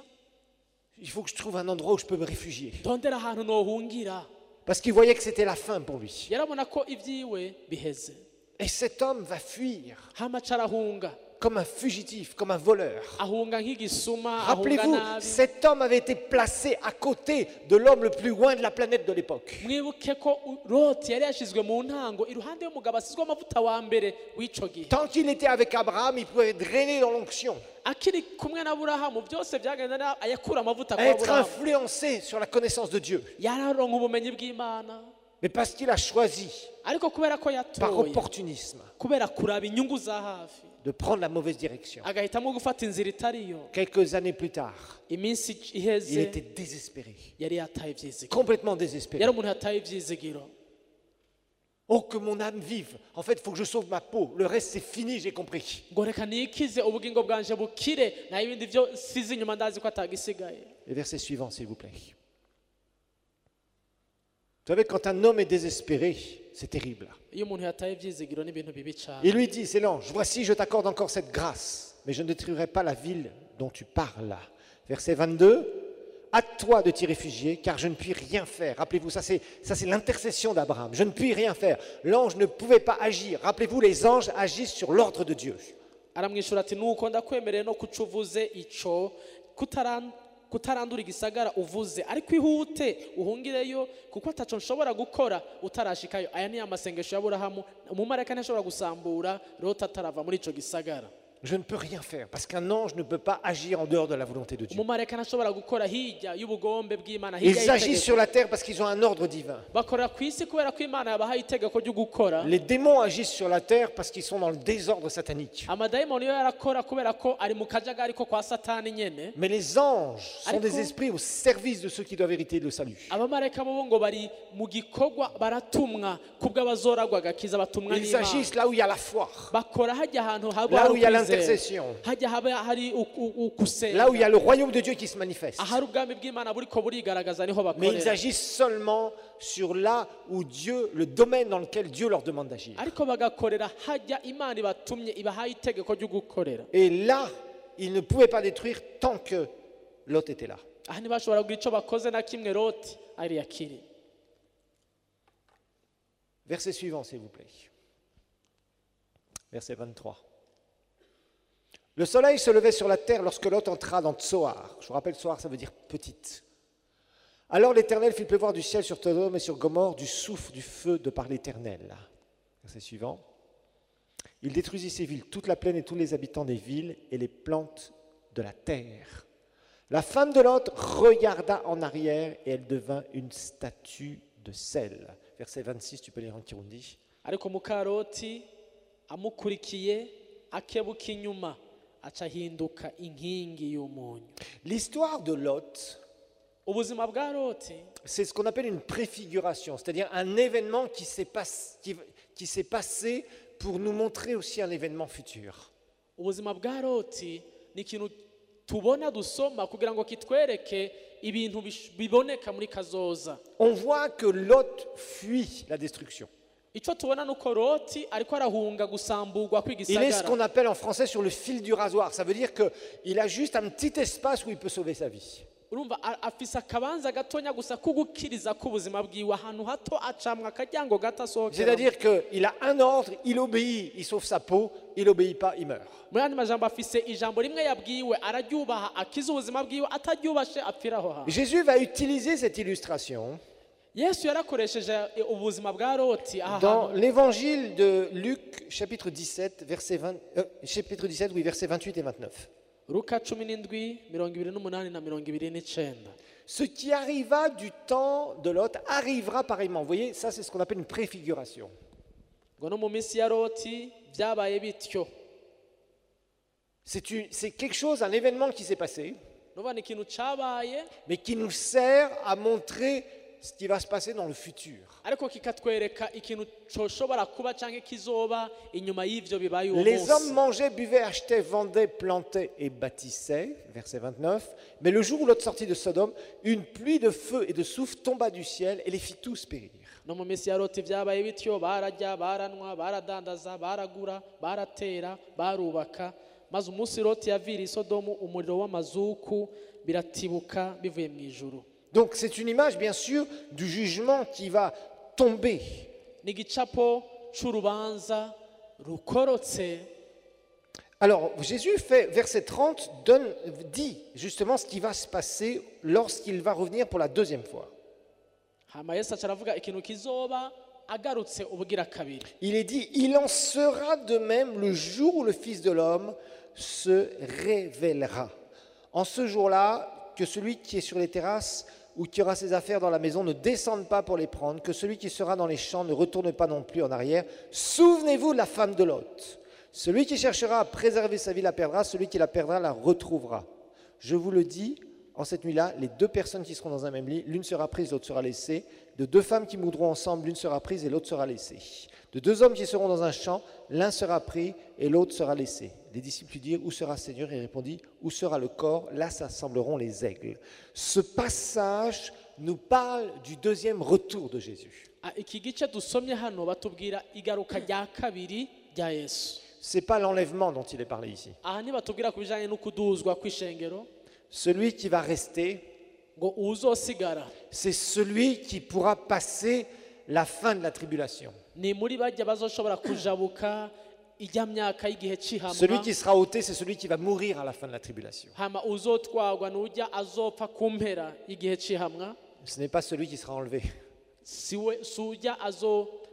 B: Il faut que je trouve un endroit où je peux me réfugier.
C: ndondera ahantu nohungira.
B: Parce qu'il voyait que c'était la fin pour lui.
C: Yarabona ko ibyiwe biheze,
B: Et cet homme va fuir
C: hama aca arahunga,
B: comme un fugitif, comme un voleur.
C: ahunga nk'igisuma, ahunga
B: Rappelez-vous,
C: nabi.
B: cet homme avait été placé à côté de l'homme le plus loin de la planète de l'époque.
C: Mwibuke ko Loti yari yashizwe mu ntango iruhande y'umugabo asizwe amavuta wa mbere w'ico gihe.
B: Tant qu'il était avec Abraham, il pouvait drainer dans l'onction,
C: Akiri kumwe na Aburahamu byose byagenda ayakura amavuta kwa
B: être
C: Aburahamu.
B: influencé sur la connaissance de Dieu.
C: Yararonka ubumenyi bw'Imana,
B: Mais parce qu'il a choisi,
C: ariko kubera ko
B: par
C: yatoye,
B: opportunisme,
C: kubera kuraba inyungu za hafi,
B: de prendre la mauvaise direction.
C: agahitamo gufata inzira itariyo.
B: Quelques années plus tard,
C: Iminsi
B: il
C: iheze
B: était désespéré,
C: yari yataye ivyizigiro,
B: complètement désespéré.
C: yari umuntu yataye ivyizigiro.
B: Oh, que mon âme vive. En fait, il faut que je sauve ma peau. Le reste, c'est fini, j'ai compris.
C: Ngo reka nikize ubugingo bwanje bukire, naho ibindi byo size inyuma ndazi ko atagisigaye.
B: Le verset suivant, s'il vous plaît. Vous savez, quand un homme est désespéré, c'est terrible.
C: Iyo umuntu yataye ivyizigiro ni ibintu bibi cane.
B: Il lui dit, c'est l'ange, voici, je t'accorde encore cette grâce, mais je ne détruirai pas la ville dont tu parles. Verset 22, hâte-toi de t'y réfugier, car je ne puis rien faire. Rappelez-vous, ça c'est l'intercession d'Abraham. Je ne puis rien faire. L'ange ne pouvait pas agir. Rappelez-vous, les anges agissent sur l'ordre de Dieu.
C: Aramwishura ati nuko ndakwemereye no kuca uvuze ico kutarandura igisagara uvuze, ariko ihute uhungireyo kuko ataco nshobora gukora utarashikayo. Aya ni amasengesho ya Aburahamu, umumarayika ntashobora gusambura Loti atarava muri ico gisagara.
B: Je ne peux rien faire parce qu'un ange ne peut pas agir en dehors de la volonté de Dieu.
C: umumarayika ntashobora gukora hirya y'ubugombe bw'imana
B: Ils
C: hirya
B: agissent
C: y'itegeko
B: sur la terre parce qu'ils ont un ordre divin.
C: bakorera ku isi kubera ko imana yabahaye itegeko ryo gukora.
B: Les démons agissent sur la terre parce qu'ils sont dans le désordre satanique.
C: amadayimoni yo yarakora kubera ko ari mu kajagari ko kwa satani nyene.
B: Mais les anges sont
C: Ariko-
B: des esprits au service de ceux qui doivent hériter le salut.
C: abamarayika bo ngo bari mu gikorwa baratumwa kubw'abazoragwa agakiza batumwa
B: Ils
C: n'imana
B: agissent là où il y a la foi,
C: bakora hajya ahantu haba
B: là
C: hari
B: où il y a
C: ukwizera.
B: l'intercession,
C: hajya haba hari ukusenga
B: là où il y a le royaume de Dieu qui se manifeste.
C: ahari ubwami bw'imana buriko burigaragaza niho
B: Mais ils
C: bakorera.
B: agissent seulement sur là où Dieu, le domaine dans lequel Dieu leur demande d'agir.
C: ariko bagakorera hajya imana ibatumye ibahaye itegeko ryo gukorera.
B: Et là, ils ne pouvaient pas détruire tant que Lot était là.
C: aha ntibashobora kugira icyo bakoze na kimwe Loti ariya kiri.
B: Verset suivant, s'il vous plaît. Verset 23. Le soleil se levait sur la terre lorsque Lot entra dans Tsoar. Je vous rappelle, Tsoar, ça veut dire petite. Alors l'Éternel fit pleuvoir du ciel sur Sodome et sur Gomorrhe du souffle du feu de par l'Éternel. Verset suivant. Il détruisit ces villes, toute la plaine et tous les habitants des villes et les plantes de la terre. La femme de Lot regarda en arrière et elle devint une statue de sel. Verset 26, tu peux lire en Kirundi.
C: ariko muka Loti amukurikiye akebuka inyuma aca ahinduka inkingi y'umunyu.
B: L'histoire de Lot,
C: ubuzima bwa Loti
B: c'est ce qu'on appelle une préfiguration, c'est-à-dire un événement qui s'est passé pour nous montrer aussi un événement futur.
C: ubuzima bwa Loti ni ikintu tubona dusoma kugira ngo kitwereke ibintu biboneka muri kazoza.
B: On voit que Lot fuit la destruction.
C: icyo tubona ni uko Loti ariko arahunga gusamburwa
B: Il est ce qu'on
C: kw'igisagara.
B: appelle en français sur le fil du rasoir. Ça veut dire qu'il a juste un petit espace où il peut sauver sa vie.
C: urumva afise akabanza gatonya gusa ko gukiriza k'ubuzima bwiwe ahantu hato acamwa akaryango gato asohokera.
B: C'est-à-dire qu'il a un ordre, il obéit, il sauve sa peau, il n'obéit pas, il meurt.
C: muri andi majambo afise ijambo rimwe yabwiwe araryubaha akiza ubuzima bwiwe ataryubashe apfira aho hantu.
B: Jésus va utiliser cette illustration
C: yesu yarakoresheje ubuzima bwa Loti aha
B: dans
C: hantu
B: l'évangile de Luc, chapitre 17, oui, versets 28 et 29.
C: Luka 17:28 na 29.
B: Ce qui arriva du temps de Lot arrivera pareillement. Vous voyez, ça c'est ce qu'on appelle une préfiguration.
C: ngo no mu minsi ya Loti byabaye bityo.
B: C'est quelque chose, un événement qui s'est passé,
C: nuvuga ni ikintu cabaye
B: mais qui nous sert à montrer ce qui va se passer dans le futur.
C: ariko kikatwereka ikintu coshobora kuba canke kizoba inyuma y'ivyo bibaye uwo
B: Les hommes
C: munsi.
B: mangeaient, buvaient, achetaient, vendaient, plantaient et bâtissaient, verset 29. Mais le jour où Lot sortit de Sodome, une pluie de feu et de souffle tomba du ciel et les fit tous périr.
C: no mu minsi ya Loti byabaye bityo, bararya baranwa baradandaza baragura baratera barubaka, maze umunsi Loti yavira i Sodomu umuriro w'amazuku biratibuka bivuye mu ijuru.
B: Donc c'est une image bien sûr du jugement qui va tomber.
C: ni igicapo c'urubanza rukorotse.
B: Alors Jésus verset 30, dit justement ce qui va se passer lorsqu'il va revenir pour la deuxième fois.
C: hama Yesu aca aravuga ikintu kizoba agarutse ubugira kabiri.
B: Il est dit, il en sera de même le jour où le Fils de l'homme se révélera. En ce jour-là, que celui qui est sur les terrasses ou qui aura ses affaires dans la maison ne descende pas pour les prendre, que celui qui sera dans les champs ne retourne pas non plus en arrière. Souvenez-vous de la femme de Lot. Celui qui cherchera à préserver sa vie la perdra, celui qui la perdra la retrouvera. Je vous le dis, en cette nuit-là, les deux personnes qui seront dans un même lit, l'une sera prise, l'autre sera laissée. De deux femmes qui moudront ensemble, l'une sera prise et l'autre sera laissée. De deux hommes qui seront dans un champ, l'un sera pris et l'autre sera laissé. Les disciples lui dirent, où sera Seigneur? Il répondit, où sera le corps? Là s'assembleront les aigles. Ce passage nous parle du deuxième retour de Jésus.
C: iki gice dusomye hano batubwira igaruka rya kabiri rya Yesu.
B: Ce n'est pas l'enlèvement dont il est parlé ici.
C: aha ntibatubwira ku bijanye no kuduzwa kw'ishengero
B: Celui qui va rester,
C: ngo uzosigara
B: c'est celui qui pourra passer la fin de la tribulation.
C: ni muri bajya bazoshobora kujabuka ijya myaka y'igihe
B: Celui
C: cy'ihamwa.
B: qui sera ôté, c'est celui qui va mourir à la fin de la tribulation.
C: hama uzotwagwa n'ujya azopfa ku mpera y'igihe cy'ihamwa.
B: Ce n'est pas celui qui sera enlevé.
C: si ujya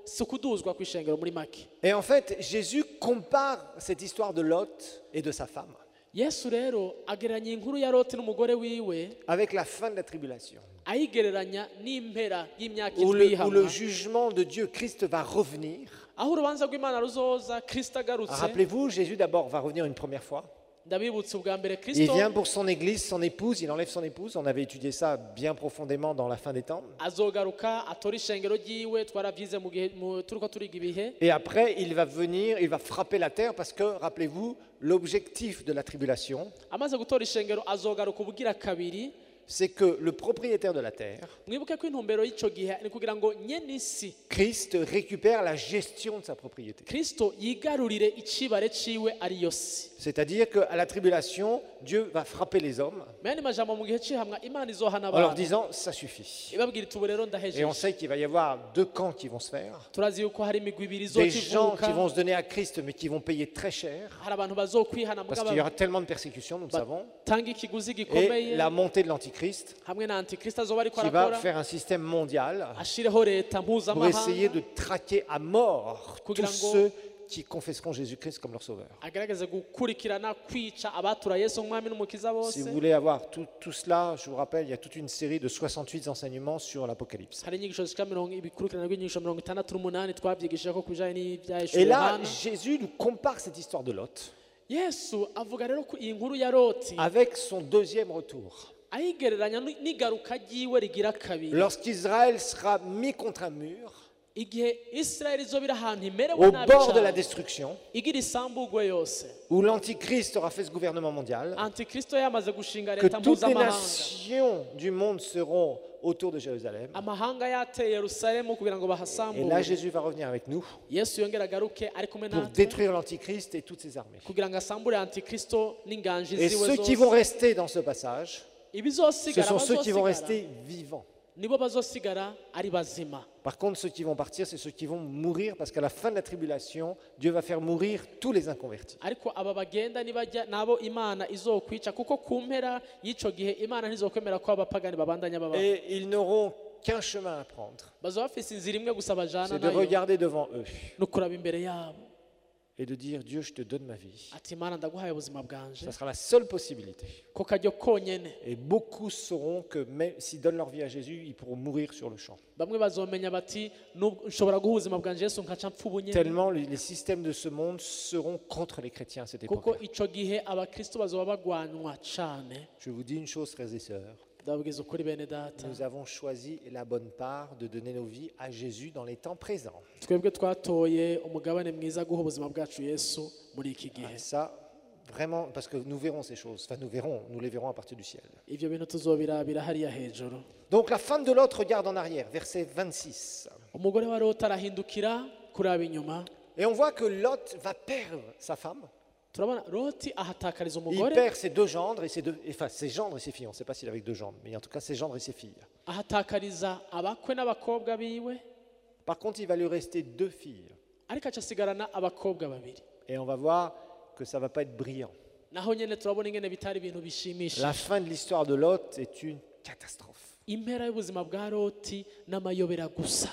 C: si ukuduzwa kw'ishengero muri make.
B: Et en fait, Jésus compare cette histoire de Lot et de sa femme
C: Yesu rero agereranya inkuru ya Loti n'umugore wiwe
B: avec la fin de la tribulation,
C: ayigereranya n'impera y'imyaka
B: où
C: indwi
B: le
C: y'ihamwa,
B: jugement de Dieu, Christ va revenir.
C: aho urubanza rw'Imana ruzoza Kristo agarutse.
B: Rappelez-vous, Jésus d'abord va revenir une première fois.
C: Ndabibutsa ubwa mbere
B: Il
C: Kristo
B: vient pour son église, son épouse, il enlève son épouse. On avait étudié ça bien profondément dans la fin des temps.
C: azogaruka atora ishengero ryiwe twaravyize mu gihe turiko turiga ibihe.
B: Et après, il va venir, il va frapper la terre parce que, rappelez-vous, l'objectif de la tribulation,
C: Amaze gutora ishengero azogaruka ubugira kabiri.
B: c'est que le propriétaire de la terre,
C: Mwibuke ko intumbero y'ico gihe ni kugira ngo nyenisi
B: Christ, récupère la gestion de sa propriété.
C: Kristo yigarurire icibare ciwe ari yo si.
B: C'est-à-dire qu'à la tribulation, Dieu va frapper les hommes
C: Mene majambo mu gihe cihamwa Imana izohana
B: en leur
C: abantu.
B: disant ça suffit.
C: Ibabwira iti ubu rero
B: Et on
C: ndahejeje.
B: sait qu'il va y avoir deux camps qui vont se faire.
C: Turazi yuko hari imigwi ibiri
B: Des gens
C: izokivuka.
B: qui vont se donner à Christ mais qui vont payer très cher
C: Hari abantu bazokwihana
B: parce
C: mugabo
B: qu'il y aura tellement de persécutions, nous le savons.
C: tanga ikiguzi
B: Et
C: gikomeye
B: la montée de l'Antichrist
C: hamwe na antikristo azoba ariko
B: qui va
C: arakora
B: faire un système mondial
C: ashireho leta
B: pour essayer
C: mpuzamahanga
B: de traquer à mort tous
C: Kugira ngo-
B: ceux qui confesseront Jésus-Christ comme leur sauveur.
C: agerageze gukurikirana kwica abatura Yesu nk'umwami n'umukiza
B: Si
C: bose.
B: vous voulez avoir tout cela, je vous rappelle, il y a toute une série de 68 enseignements sur l'Apocalypse.
C: Hari inyigisho zishika ibikurikirana rw'inyigisho 68 twabyigishijeko ku bijanye n'ivyahishwe
B: Et là,
C: Yohana.
B: Jésus nous compare cette histoire de Lot
C: Yesu avuga rero ku iyi nkuru ya Loti
B: avec son deuxième retour.
C: ayigereranya n'igaruka ryiwe rigira kabiri.
B: Lorsqu'Israël sera mis contre un mur,
C: Igihe Israeli izoba iri ahantu imerewe
B: au
C: nabi
B: bord de la
C: cyane,
B: destruction,
C: igira isambugwe yose,
B: où l'Antichrist aura fait ce gouvernement mondial,
C: antikristo yamaze gushinga
B: que
C: leta
B: toutes les
C: mpuzamahanga,
B: nations du monde seront autour de Jérusalem.
C: amahanga yateye Yerusalemu kugira ngo
B: Et là,
C: bahasambure.
B: Jésus va revenir avec nous
C: Yesu yongera agaruke ari kumwe
B: pour
C: natwe
B: détruire l'Antichrist et toutes ses armées.
C: kugira ngo asambure antikristo n'inganji
B: Et
C: ziwe
B: ceux qui vont
C: zose.
B: rester dans ce passage, ce
C: Ibizosigara
B: sont ceux qui vont
C: bazosigara
B: rester vivants.
C: nibo bazosigara ari bazima.
B: Par contre, ceux qui vont partir, c'est ceux qui vont mourir, parce qu'à la fin de la tribulation, Dieu va faire mourir tous les inconvertis.
C: Ariko aba bagenda nibajya nabo Imana izokwica kuko ku mpera y'ico gihe Imana ntizokwemera ko abapagani babandanya baba.
B: Et ils n'auront qu'un chemin à prendre,
C: Bazoba bafise inzira imwe gusa bajana
B: c'est de
C: nayo
B: regarder devant eux
C: no kuraba imbere yabo
B: et de dire, Dieu, je te donne ma vie.
C: ati Imana ndaguhaye ubuzima bwanje
B: Ça sera la seule possibilité.
C: ko karyo konyene.
B: Et beaucoup sauront que même s'ils donnent leur vie à Jésus, ils pourront mourir sur le champ.
C: Bamwe bazomenya bati nshobora guha ubuzima bwanje Yesu nkaca mpfa ubu nyene.
B: Tellement les systèmes de ce monde seront contre les chrétiens à cette époque.
C: Kuko ico gihe abakristo bazoba bagwanywa cane.
B: Je vous dis une chose, frères et sœurs.
C: Ndababwiza ukuri bene data,
B: Nous avons choisi la bonne part de donner nos vies à Jésus dans les temps présents.
C: twebwe twatoye umugabane mwiza guha ubuzima bwacu Yesu muri iki gihe.
B: Et ça, vraiment, parce que nous verrons ces choses. Enfin, nous les verrons à partir du ciel.
C: Ivyo bintu tuzobirabira hariya hejuru.
B: Donc la femme de l'autre regarde en arrière, verset 26.
C: Umugore wa Loti arahindukira kuraba inyuma.
B: Et on voit que Lot va perdre sa femme.
C: Turabona Loti ahatakariza
B: Il
C: umugore,
B: perd ses deux gendres et ses gendres et ses filles. On ne sait pas s'il avait deux gendres, mais en tout cas ses gendres et ses filles.
C: ahatakariza abakwe n'abakobwa biwe,
B: Par contre, il va lui rester deux filles.
C: ariko aca asigarana abakobwa babiri.
B: Et on va voir que ça ne va pas être brillant.
C: Naho nyene turabona ingene bitari ibintu bishimisha.
B: La fin de l'histoire de Lot est une catastrophe.
C: Impera y'ubuzima bwa Loti n'amayobera gusa.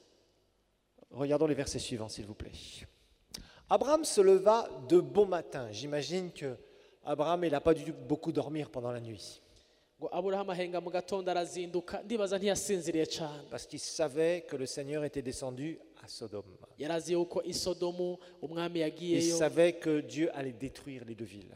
B: Regardons les versets suivants, s'il vous plaît. Abraham se leva de bon matin. J'imagine que Abraham, il n'a pas dû beaucoup dormir pendant la nuit,
C: Ngo Aburahamu ahenga mu gatondo arazinduka, ndibaza ntiyasinziriye cane.
B: parce qu'il savait que le Seigneur était descendu à Sodome.
C: Yarazi yuko i Sodomu umwami
B: Il
C: yagiyeyo
B: savait que Dieu allait détruire les deux villes.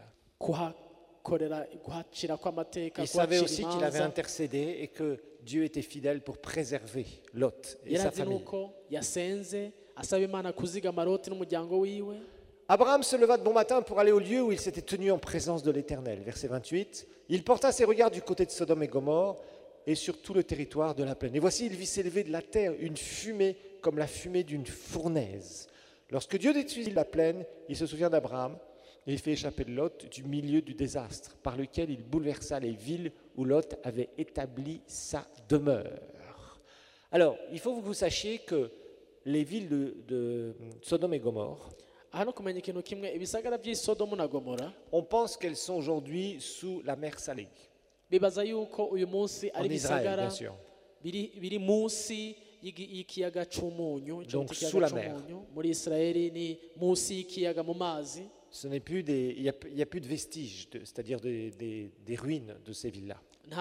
C: kuhacira kw'amateka,
B: Il savait
C: kuhacira
B: aussi qu'il avait
C: imanza.
B: intercédé et que Dieu était fidèle pour préserver Lot et sa
C: Yarazi
B: famille.
C: nuko yasenze asaba Imana kuzigama Loti n'umuryango wiwe.
B: Abraham se leva de bon matin pour aller au lieu où il s'était tenu en présence de l'Éternel. Verset 28. Il porta ses regards du côté de Sodome et Gomorrhe et sur tout le territoire de la plaine. Et voici, il vit s'élever de la terre une fumée comme la fumée d'une fournaise. Lorsque Dieu détruisit la plaine, il se souvient d'Abraham et il fait échapper Lot du milieu du désastre par lequel il bouleversa les villes où Lot avait établi sa demeure. Alors, il faut que vous sachiez que les villes de Sodome et Gomorrhe,
C: Hano kumenya ikintu kimwe, ibisagara by'i Sodomu na Gomora
B: on pense qu'elles sont aujourd'hui sous la mer Salée,
C: bibaza yuko uyu munsi
B: en
C: ari
B: Israël,
C: ibisagara
B: bien sûr.
C: biri munsi y'ikiyaga c'umunyu, ico
B: Donc,
C: bita
B: sous
C: ikiyaga
B: la mer.
C: c'umunyu muri Israeli ni munsi y'ikiyaga mu mazi.
B: Ce n'est plus des, il y a plus de vestiges, c'est-à-dire des ruines de ces villes-là.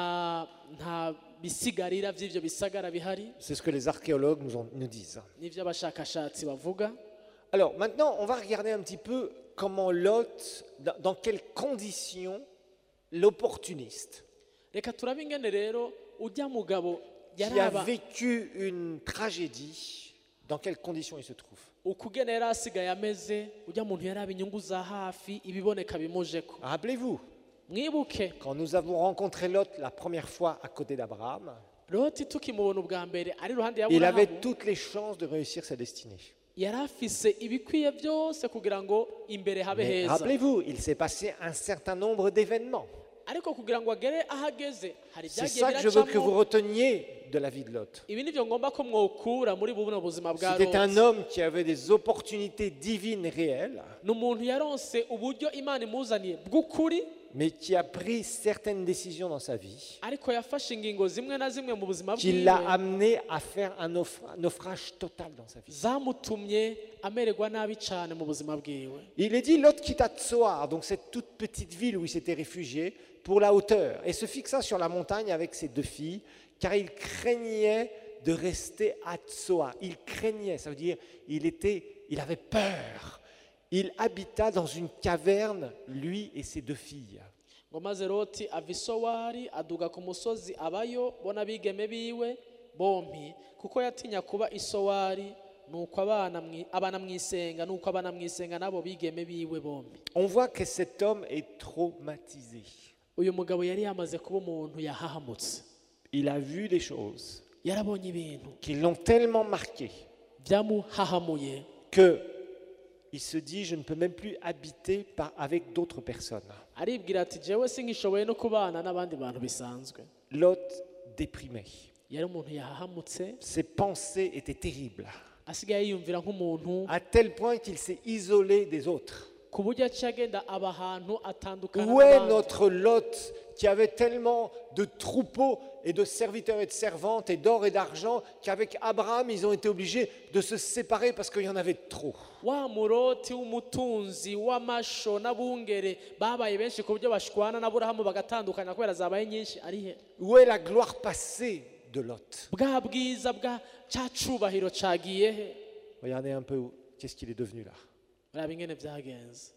C: nta bisigarira vy'ivyo bisagara bihari,
B: C'est ce que les archéologues nous disent.
C: n'ivyo abashakashatsi bavuga.
B: Alors maintenant, on va regarder un petit peu comment Lot, dans quelles conditions l'opportuniste,
C: Reka turabe ingene rero ujya mugabo
B: qui a
C: yaraba
B: vécu une tragédie, dans quelles conditions il se trouve.
C: ukugene yari asigaye ameze, ujya muntu yaraba inyungu za hafi ibiboneka bimujeko.
B: Rappelez-vous,
C: Mwibuke
B: quand nous avons rencontré Lot la première fois à côté d'Abraham,
C: Loti tukimubona ubwa mbere ari iruhande ya
B: il avait
C: Aburahamu,
B: toutes les chances de réussir sa destinée.
C: yari afise ibikwiye byose kugira ngo imbere habe
B: Mais
C: heza,
B: rappelez-vous, il s'est passé un certain nombre d'événements.
C: ariko kugira ngo agere aho ageze hari
B: C'est
C: ibyagiye
B: ça que je veux que vous
C: biracamo.
B: reteniez de la vie de Lot.
C: Ibi nivyo ngomba ko mwokura muri buno buzima bwa
B: C'était un
C: Loti.
B: homme qui avait des opportunités divines réelles,
C: Ni umuntu yaronse uburyo Imana imuzaniye bw'ukuri,
B: mais qui a pris certaines décisions dans sa vie
C: ariko yafashe ingingo zimwe na zimwe mu buzima
B: qui l'a
C: bwiwe
B: amené à faire un naufrage total dans sa vie.
C: zamutumye amererwa nabi cyane mu buzima bwiwe.
B: Il est dit, Lot quitta Tsoar, donc cette toute petite ville où il s'était réfugié, pour la hauteur, et se fixa sur la montagne avec ses deux filles, car il craignait de rester à Tsoar. Il craignait, ça veut dire il avait peur. Il habita dans une caverne, lui et ses deux filles.
C: Ngo maze Loti ava i Sowari aduga ku musozi abayo bona abigeme biwe bompi, kuko yatinya kuba i Sowari, nuko abana mwisenga, nuko abana mwisenga nabo bigeme biwe bompi.
B: On voit que cet homme est traumatisé.
C: Uyu mugabo yari yamaze kuba umuntu yahahamutse,
B: Il a vu des choses
C: yarabonye ibintu
B: qui l'ont tellement marqué
C: byamuhahamuye
B: qu'il se dit, je ne peux même plus habiter avec d'autres personnes.
C: aribwira ati jewe sinkishoboye no kubana n'abandi bantu bisanzwe.
B: Lot déprimé.
C: Yari umuntu yahahamutse,
B: Ses pensées étaient terribles,
C: asigaye yiyumvira nk'umuntu,
B: à tel point qu'il s'est isolé des autres.
C: ku buryo aciye agenda aba ahantu atandukana
B: Où est
C: n'abandi.
B: notre Lot qui avait tellement de troupeaux et de serviteurs et de servantes et d'or et d'argent qu'avec Abraham, ils ont été obligés de se séparer parce qu'il y en avait trop.
C: Wa muroti w'umutunzi w'amasho n'abungere babaye benshi ku buryo bashwana n'Aburahamu bagatandukana kubera zabaye nyinshi. Arihe
B: Où est la gloire passée de Lot?
C: bwa bwiza bwa ca cubahiro cagiye he?
B: Regardez un peu qu'est-ce qu'il est devenu là.
C: Raba ingene vyagenze.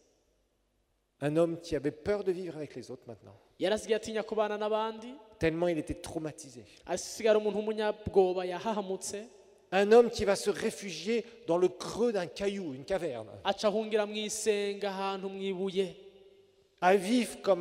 B: Un homme qui avait peur de vivre avec les autres maintenant,
C: Yarasigaye atinya kubana n'abandi,
B: tellement il était traumatisé.
C: asigara umuntu w'umunyabwoba yahahamutse,
B: Un homme qui va se réfugier dans le creux d'un caillou, une caverne,
C: aca ahungira mwisenga ahantu mwibuye,
B: à vivre comme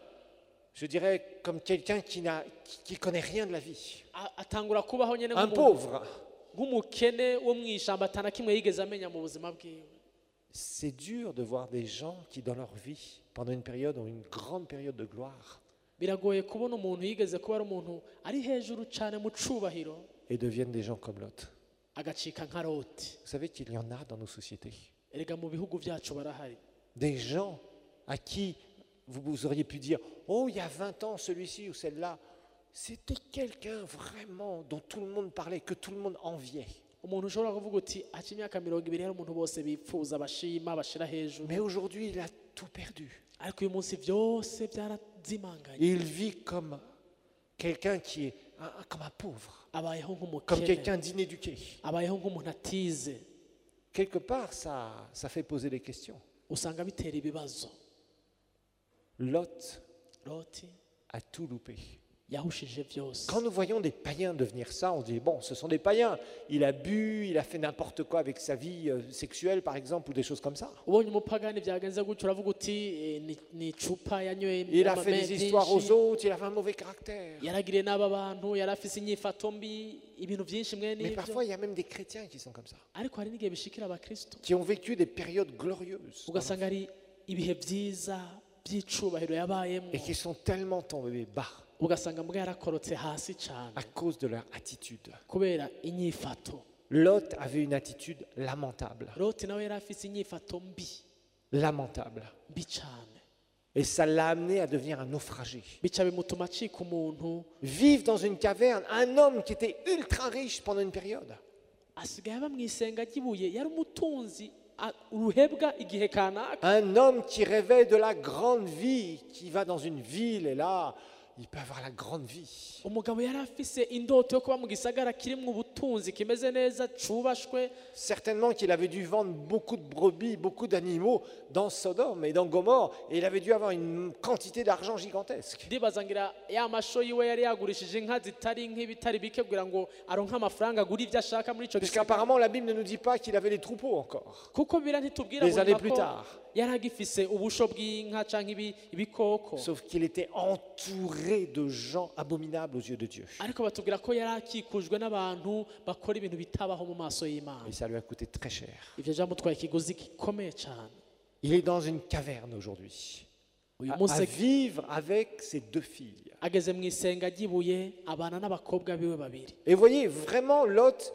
B: je dirais, comme quelqu'un qui connaît rien de la vie.
C: atangura kubaho nyene
B: Un
C: nk'umuntu
B: pauvre.
C: nk'umukene wo mw'ishamba atana kimwe yigeze amenya mu buzima bwiwe.
B: C'est dur de voir des gens qui, dans leur vie, pendant une période, ont une grande période de gloire
C: Biragoye kubona umuntu yigeze kuba ari umuntu ari hejuru cyane mu cubahiro
B: et deviennent des gens comme Lot.
C: agacika nka Loti.
B: Vous savez qu'il y en a dans nos sociétés.
C: Erega mu bihugu byacu barahari
B: Des gens à qui vous auriez pu dire « Oh, il y a 20 ans, celui-ci ou celle-là, c'était quelqu'un vraiment dont tout le monde parlait, que tout le monde enviait.
C: umuntu ushobora kuvuga uti aca imyaka 20 hari umuntu bose bipfuza bashima bashira hejuru,
B: Mais aujourd'hui, il a tout perdu.
C: ariko uyu munsi byose byarazimanganye,
B: Il vit comme quelqu'un qui est comme un pauvre,
C: abayeho
B: comme
C: nk'umukene,
B: quelqu'un d'inéduqué.
C: abayeho nk'umuntu atize.
B: Quelque part, ça fait poser des questions.
C: Usanga bitera ibibazo.
B: Lot
C: Loti
B: a tout loupé.
C: yahushije byose.
B: Quand nous voyons des païens devenir ça, on se dit, bon, ce sont des païens. Il a bu, il a fait n'importe quoi avec sa vie sexuelle, par exemple, ou des choses comme ça.
C: Ubonye umupagani byagenze gutyo uravuga uti ni icupa yanyoye
B: Il a fait des histoires aux
C: byinshi,
B: autres, il avait un mauvais caractère.
C: yaragiriye n'aba bantu, yari afise inyifato mbi, ibintu byinshi mwe
B: Mais
C: n'ibyo.
B: parfois, il y a même des chrétiens qui sont comme ça,
C: Ariko hari n'igihe bishikira abakristo
B: qui ont vécu des périodes glorieuses
C: ugasanga ari ibihe byiza by'icubahiro yabayemo,
B: et qui sont tellement tombés bas
C: ugasanga mbwa yarakorotse hasi cyane
B: à cause de leur attitude.
C: kubera inyifato.
B: Lot avait une attitude lamentable.
C: Loti nawe yari afise inyifato mbi
B: Lamentable.
C: mbi cyane.
B: Et ça l'a amené à devenir un naufragé.
C: bica bimutuma acika umuntu
B: Vivre dans une caverne, un homme qui était ultra riche pendant une période.
C: asigaye aba mu isenga ry'ibuye yari umutunzi uruhebwa igihe kanaka
B: Un homme qui rêvait de la grande vie, qui va dans une ville et là, il peut avoir la grande vie.
C: umugabo yari afise indoto yo kuba mu gisagara kirimo ubutunzi kimeze neza cubashwe
B: Certainement qu'il avait dû vendre beaucoup de brebis, beaucoup d'animaux dans Sodome et dans Gomorre, et il avait dû avoir une quantité d'argent gigantesque.
C: ndibaza ngira ya masho yiwe yari yagurishije inka zitari nk'ibitari bike kugira ngo aronke amafaranga agura ibyo ashaka muri ico gisagara
B: Puisqu'apparemment la Bible ne nous dit pas qu'il avait les troupeaux encore.
C: kuko bira ntitubwira
B: Des années
C: ngo
B: plus tard.
C: yari agifise ubusho bw'inka canke ibikoko
B: Sauf qu'il était entouré de gens abominables aux yeux de Dieu.
C: ariko batubwira ko yari akikujwe n'abantu bakora ibintu bitabaho mu maso y'Imana
B: Et ça lui a coûté très cher.
C: ivyo vyamutwaye ikiguzi gikomeye cyane
B: Il est dans une caverne aujourd'hui,
C: uyu
B: à
C: munsi
B: vivre avec ses deux filles.
C: ageze mu isenga ry'ibuye abana n'abakobwa biwe babiri
B: Et vous voyez, vraiment, Lot,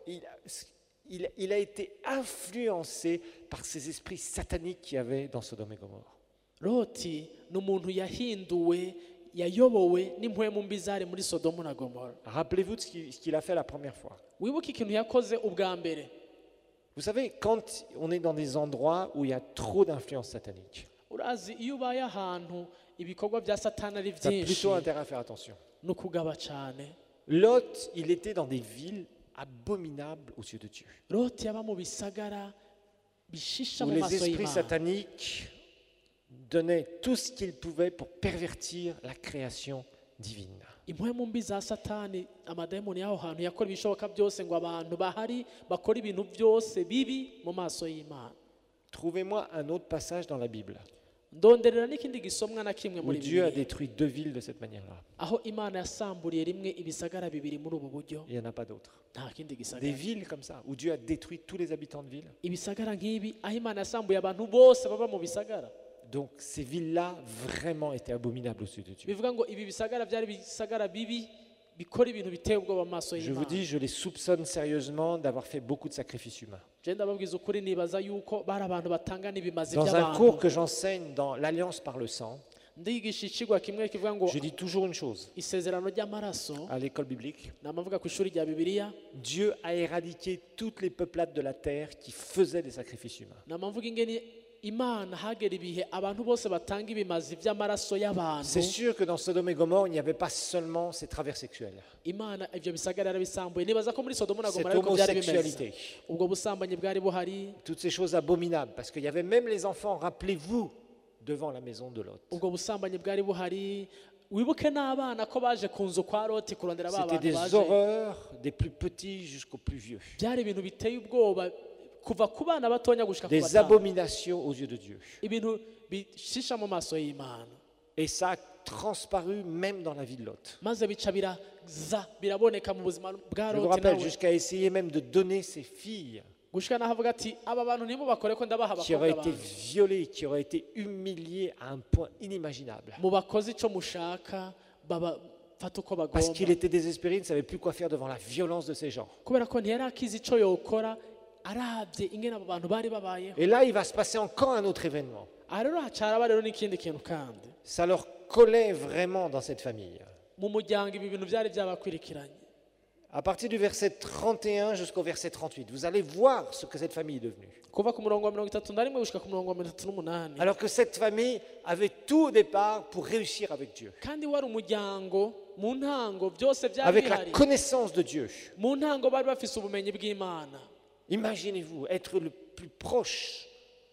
B: il a été influencé par ces esprits sataniques qu'il y avait dans Sodome et Gomorre.
C: loti ni umuntu yahinduwe yayobowe n'impwemu mbi zari muri sodomu na gomora
B: Rappelez-vous de ce qu'il a fait la première fois.
C: wibuke ikintu yakoze ubwa mbere
B: Vous savez, quand on est dans des endroits où il y a trop d'influence satanique,
C: urazi iyo ubaye ahantu ibikorwa bya satani ari
B: ça a
C: byinshi
B: plutôt intérêt à faire attention.
C: ni ukugaba cyane
B: Lot, il était dans des villes abominables aux yeux de Dieu,
C: loti yaba mu bisagara bishisha
B: où
C: mu
B: les
C: maso
B: esprits
C: y'Imana
B: sataniques donnaient tout ce qu'ils pouvaient pour pervertir la création divine.
C: impwemu mbi za satani amadayimoni y'aho hantu yakora ibishoboka byose ngo abantu bahari bakora ibintu byose bibi mu maso y'Imana
B: Trouvez-moi un autre passage dans la Bible
C: ndonderera n'ikindi gisomwa na kimwe
B: où
C: muri
B: Dieu a
C: bibiliya
B: détruit deux villes de cette manière-là.
C: aho Imana yasamburiye rimwe ibisagara bibiri muri ubu buryo
B: Il n'y en a pas d'autres.
C: nta kindi
B: Des
C: gisagara
B: villes comme ça, où Dieu a détruit tous les habitants de ville.
C: ibisagara nk'ibi aho Imana yasambuye abantu bose baba mu bisagara
B: Donc ces villes-là vraiment étaient abominables aux yeux de Dieu.
C: bivuga ngo ibi bisagara byari bisagara bibi bikora ibintu biteye ubwoba mu maso
B: Je vous
C: y'Imana
B: dis, je les soupçonne sérieusement d'avoir fait beaucoup de sacrifices humains.
C: je ndababwiza ukuri nibaza yuko bari abantu batanga n'ibimazi
B: Dans un
C: by'abantu
B: cours que j'enseigne dans l'Alliance par le sang,
C: ndigisha ikigwa kimwe kivuga ngo
B: je dis toujours une chose.
C: isezerano ry'amaraso
B: À l'école biblique,
C: ni amavuga ku ishuri rya bibiliya
B: Dieu a éradiqué toutes les peuplades de la terre qui faisaient des sacrifices humains.
C: ni amavuga ingeni imana hagera ibihe abantu bose batanga ibimazi by'amaraso y'abantu
B: C'est sûr que dans Sodome et Gomorre, il n'y avait pas seulement ces travers sexuels,
C: imana ibyo bisagara yarabisambuye nibaza ko muri sodomu na
B: cette
C: gomora ariko byari bimeze
B: homosexualité,
C: ubwo busambanyi bwari buhari
B: toutes ces choses abominables, parce qu'il y avait même les enfants, rappelez-vous, devant la maison de Lot.
C: ubwo busambanyi bwari buhari wibuke n'abana ko baje ku nzu kwa loti kurondera ba
B: C'était
C: bantu
B: des
C: baje
B: horreurs, des plus petits jusqu'aux plus vieux.
C: byari ibintu biteye ubwoba kuva ku bana batonya gushika ku
B: Des
C: batanu
B: abominations aux yeux de Dieu.
C: ibintu bishisha mu maso y'Imana
B: Et ça a transparu même dans la vie de Lot.
C: maze bica biraza biraboneka mu buzima bwa
B: Je vous
C: loti
B: rappelle,
C: nawe
B: jusqu'à essayer même de donner ses filles
C: gushika naho avuga ati aba bantu nimubakore ko ndabaha
B: qui
C: abakobwa
B: auraient été
C: banjye
B: violées, qui auraient été humiliées à un point inimaginable.
C: mubakoze ico mushaka babafata uko
B: Parce qu'il
C: bagomba
B: était désespéré, il ne savait plus quoi faire devant la violence de ces gens.
C: kubera ko ntiyari akizi ico yokora arabye ingene abo bantu bari babayeho
B: Et là, il va se passer encore un autre événement.
C: aha rero hacaraba rero n'ikindi kintu kandi
B: Ça leur collait vraiment dans cette famille.
C: mu muryango ibi bintu byari byabakwirikiranye
B: À partir du verset 31 jusqu'au verset 38, vous allez voir ce que cette famille est devenue.
C: kuva ku murongo wa 31 gushika ku murongo wa 38
B: Alors que cette famille avait tout au départ pour réussir avec Dieu.
C: kandi wari umuryango mu ntango byose byari
B: Avec la
C: bihari
B: connaissance de Dieu.
C: mu ntango bari bafise ubumenyi bw'Imana
B: Imaginez-vous être le plus proche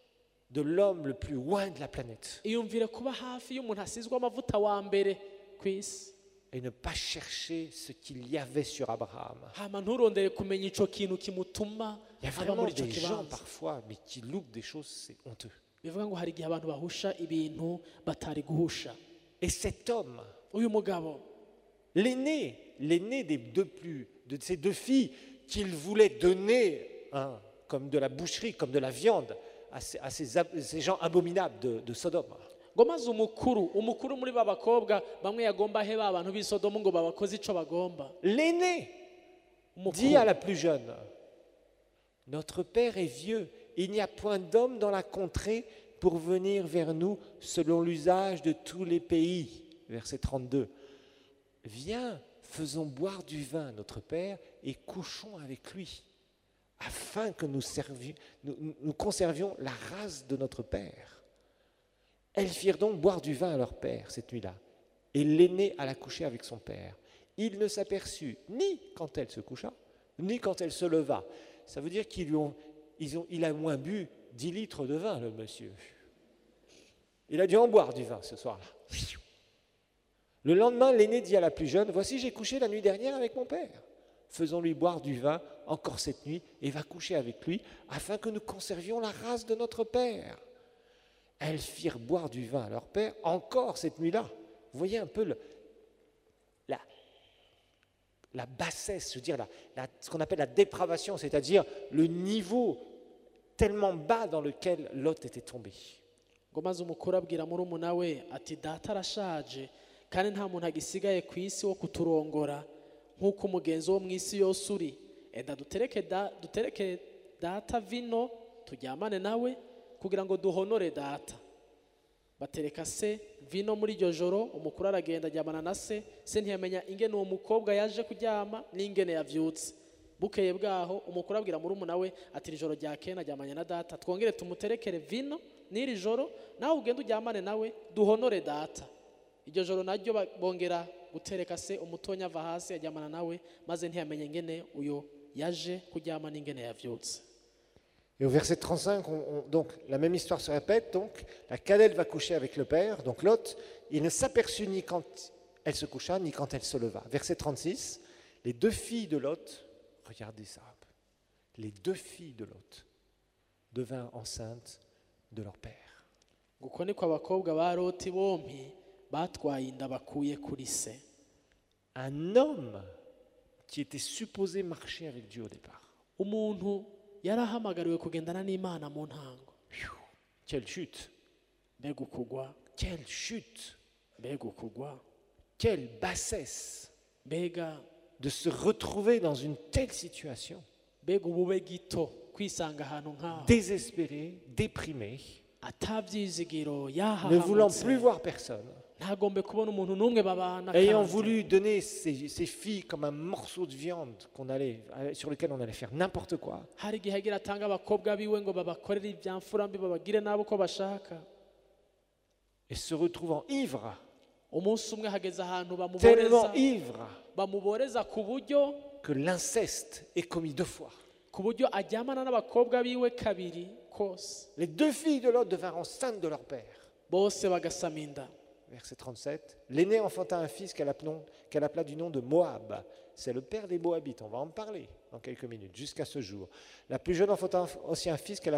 B: de l'homme le plus loin de la planète
C: iyumvire kuba hafi y'umuntu asizwe amavuta wa mbere ku isi
B: et ne pas chercher ce qu'il y avait sur Abraham.
C: hama nturondere kumenya ico kintu kimutuma
B: Il y a
C: aba
B: vraiment
C: muri ico
B: des gens
C: kibanza
B: parfois mais qui loupent des choses, c'est honteux.
C: bivuga ngo hari igihe abantu bahusha ibintu batari guhusha
B: Et cet homme,
C: uyu mugabo
B: l'aîné de ces deux filles qu'il voulait donner comme de la boucherie, comme de la viande à ces gens abominables de Sodome.
C: ngo maze umukuru muri ba bakobwa bamwe yagomba he ba bantu b'i Sodomu ngo babakoze ico bagomba
B: L'aîné dit à la plus jeune, notre père est vieux, il n'y a point d'homme dans la contrée pour venir vers nous selon l'usage de tous les pays. Verset 32. Viens, faisons boire du vin à notre Père et couchons avec lui, afin que nous conservions la race de notre Père. Elles firent donc boire du vin à leur père cette nuit-là, et l'aîné alla coucher avec son père. Il ne s'aperçut ni quand elle se coucha, ni quand elle se leva. Ça veut dire il a moins bu 10 litres de vin, le monsieur. Il a dû en boire du vin ce soir-là. Le lendemain, l'aîné dit à la plus jeune, « Voici, j'ai couché la nuit dernière avec mon père. Faisons-lui boire du vin encore cette nuit et va coucher avec lui, afin que nous conservions la race de notre père. » Elles firent boire du vin à leur père encore cette nuit-là. Vous voyez un peu la bassesse, je veux dire, ce qu'on appelle la dépravation, c'est-à-dire le niveau tellement bas dans lequel Lot était tombé.
C: ngo maze umukuru abwira murumuna we ati data arashaje kandi nta muntu agisigaye ku isi wo kuturongora nk'uko umugenzi wo mu isi yose uri, enda dutereke data vino turyamane nawe kugira ngo duhonore data. Batereka se vino muri iryo joro, umukuru aragenda ajyamana na se ntiyamenya ingene uwo mukobwa yaje kuryama n'ingene yavyutse. Bukeye bwaho umukuru abwira murumuna we ati ijoro ryakeye najyamanye na data, twongere tumuterekere vino n'iri joro nawe ugende ujyamane nawe duhonore data. Iryo joro naryo bongera gutereka se, umutonya ava hasi ajyamana nawe, maze ntiyamenye ingene uyo yaje kuryama n'ingene yavyutse.
B: Et au verset 35, donc la même histoire se répète. Donc la cadette va coucher avec le père, donc Lot. Il ne s'aperçut ni quand elle se coucha, ni quand elle se leva. Verset 36, les deux filles de Lot, regardez ça, les deux filles de Lot devinrent enceintes de leur père.
C: Guko niko abakobwa ba Loti bompi batwaye inda bakuye kuri se.
B: Un homme qui était supposé marcher avec Dieu au départ.
C: Umuntu yarahamagariwe kugendana n'Imana mu ntango.
B: Quelle chute!
C: Mbega ukugwa!
B: Quelle chute!
C: Mbega ukugwa!
B: Quelle bassesse
C: mbega
B: de se retrouver dans une telle situation,
C: mbega ubube gito kwisanga ahantu nk'aho,
B: désespéré, déprimé,
C: atabyizigiro
B: ne
C: yahahamutse,
B: voulant plus voir personne,
C: ntagombe kubona umuntu n'umwe babana,
B: ayant
C: kandi
B: voulu donner ses filles comme un morceau de viande sur lequel on allait faire n'importe quoi.
C: hari igihe agira atanga abakobwa biwe ngo babakorere ibyamfura mbi babagire nabo ko bashaka.
B: Et se retrouvant ivre,
C: Umunsi umwe hageze ahantu
B: tellement ivre,
C: bamuboreza ku buryo
B: que l'inceste est commis 2 fois.
C: ku buryo ajyamana n'abakobwa biwe kabiri kose,
B: Les deux filles de Lot devinrent enceintes de leur père.
C: bose bagasama inda.
B: Verset 37, l'aîné enfanta un fils qu'elle appela du nom de Moab. C'est le père des Moabites, on va en parler dans quelques minutes, jusqu'à ce jour. La plus jeune enfanta aussi un fils qu'elle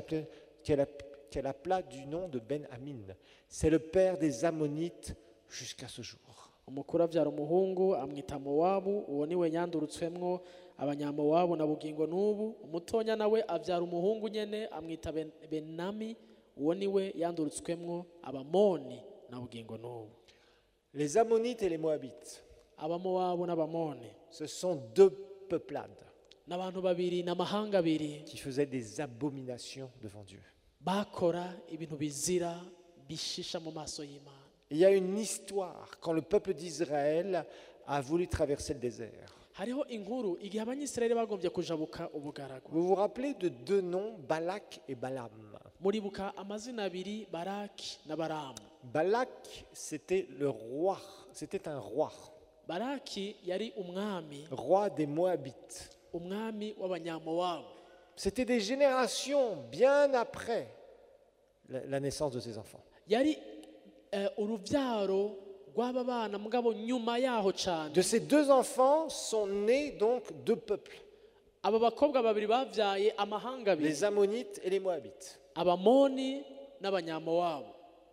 B: appela du nom de Ben-Amin. C'est le père des Ammonites jusqu'à ce jour.
C: Umukuru abyara umuhungu amwita Mowabu, uwo niwe yandurutswemwo abanyamowabu na bugingo n'ubu. Umutonya nawe abyara umuhungu nyene amwita Benami, uwo niwe yandurutswemwo abamoni na bugingo n'ubu.
B: Les Ammonites et les Moabites,
C: Abamowabu n'abamoni
B: ce sont 2 peuplades
C: n'abantu babiri n'amahanga abiri
B: qui faisaient des abominations devant Dieu.
C: bakora ibintu bizira bishisha mu maso y'Imana.
B: Il y a une histoire quand le peuple d'Israël a voulu traverser le désert.
C: Hariho inkuru igihe abanyisirayeli bagombye kujabuka ubugaragu.
B: Vous vous rappelez de 2 noms, Balak et Balaam.
C: Muribuka amazina abiri, Baraki na Balamu.
B: Balak, c'était le roi, c'était un roi,
C: Baraki yari umwami,
B: roi des Moabites.
C: umwami w'abanyamowabu.
B: C'était des générations bien après la naissance de ses enfants.
C: Yari urubyaro rw'aba bana mugabo nyuma yaho cyane.
B: De ces 2 enfants sont nés donc 2 peuples,
C: Aba bakobwa babiri bavyaye amahanga abiri,
B: les Ammonites et les Moabites.
C: Abamoni n'abanyamowabu.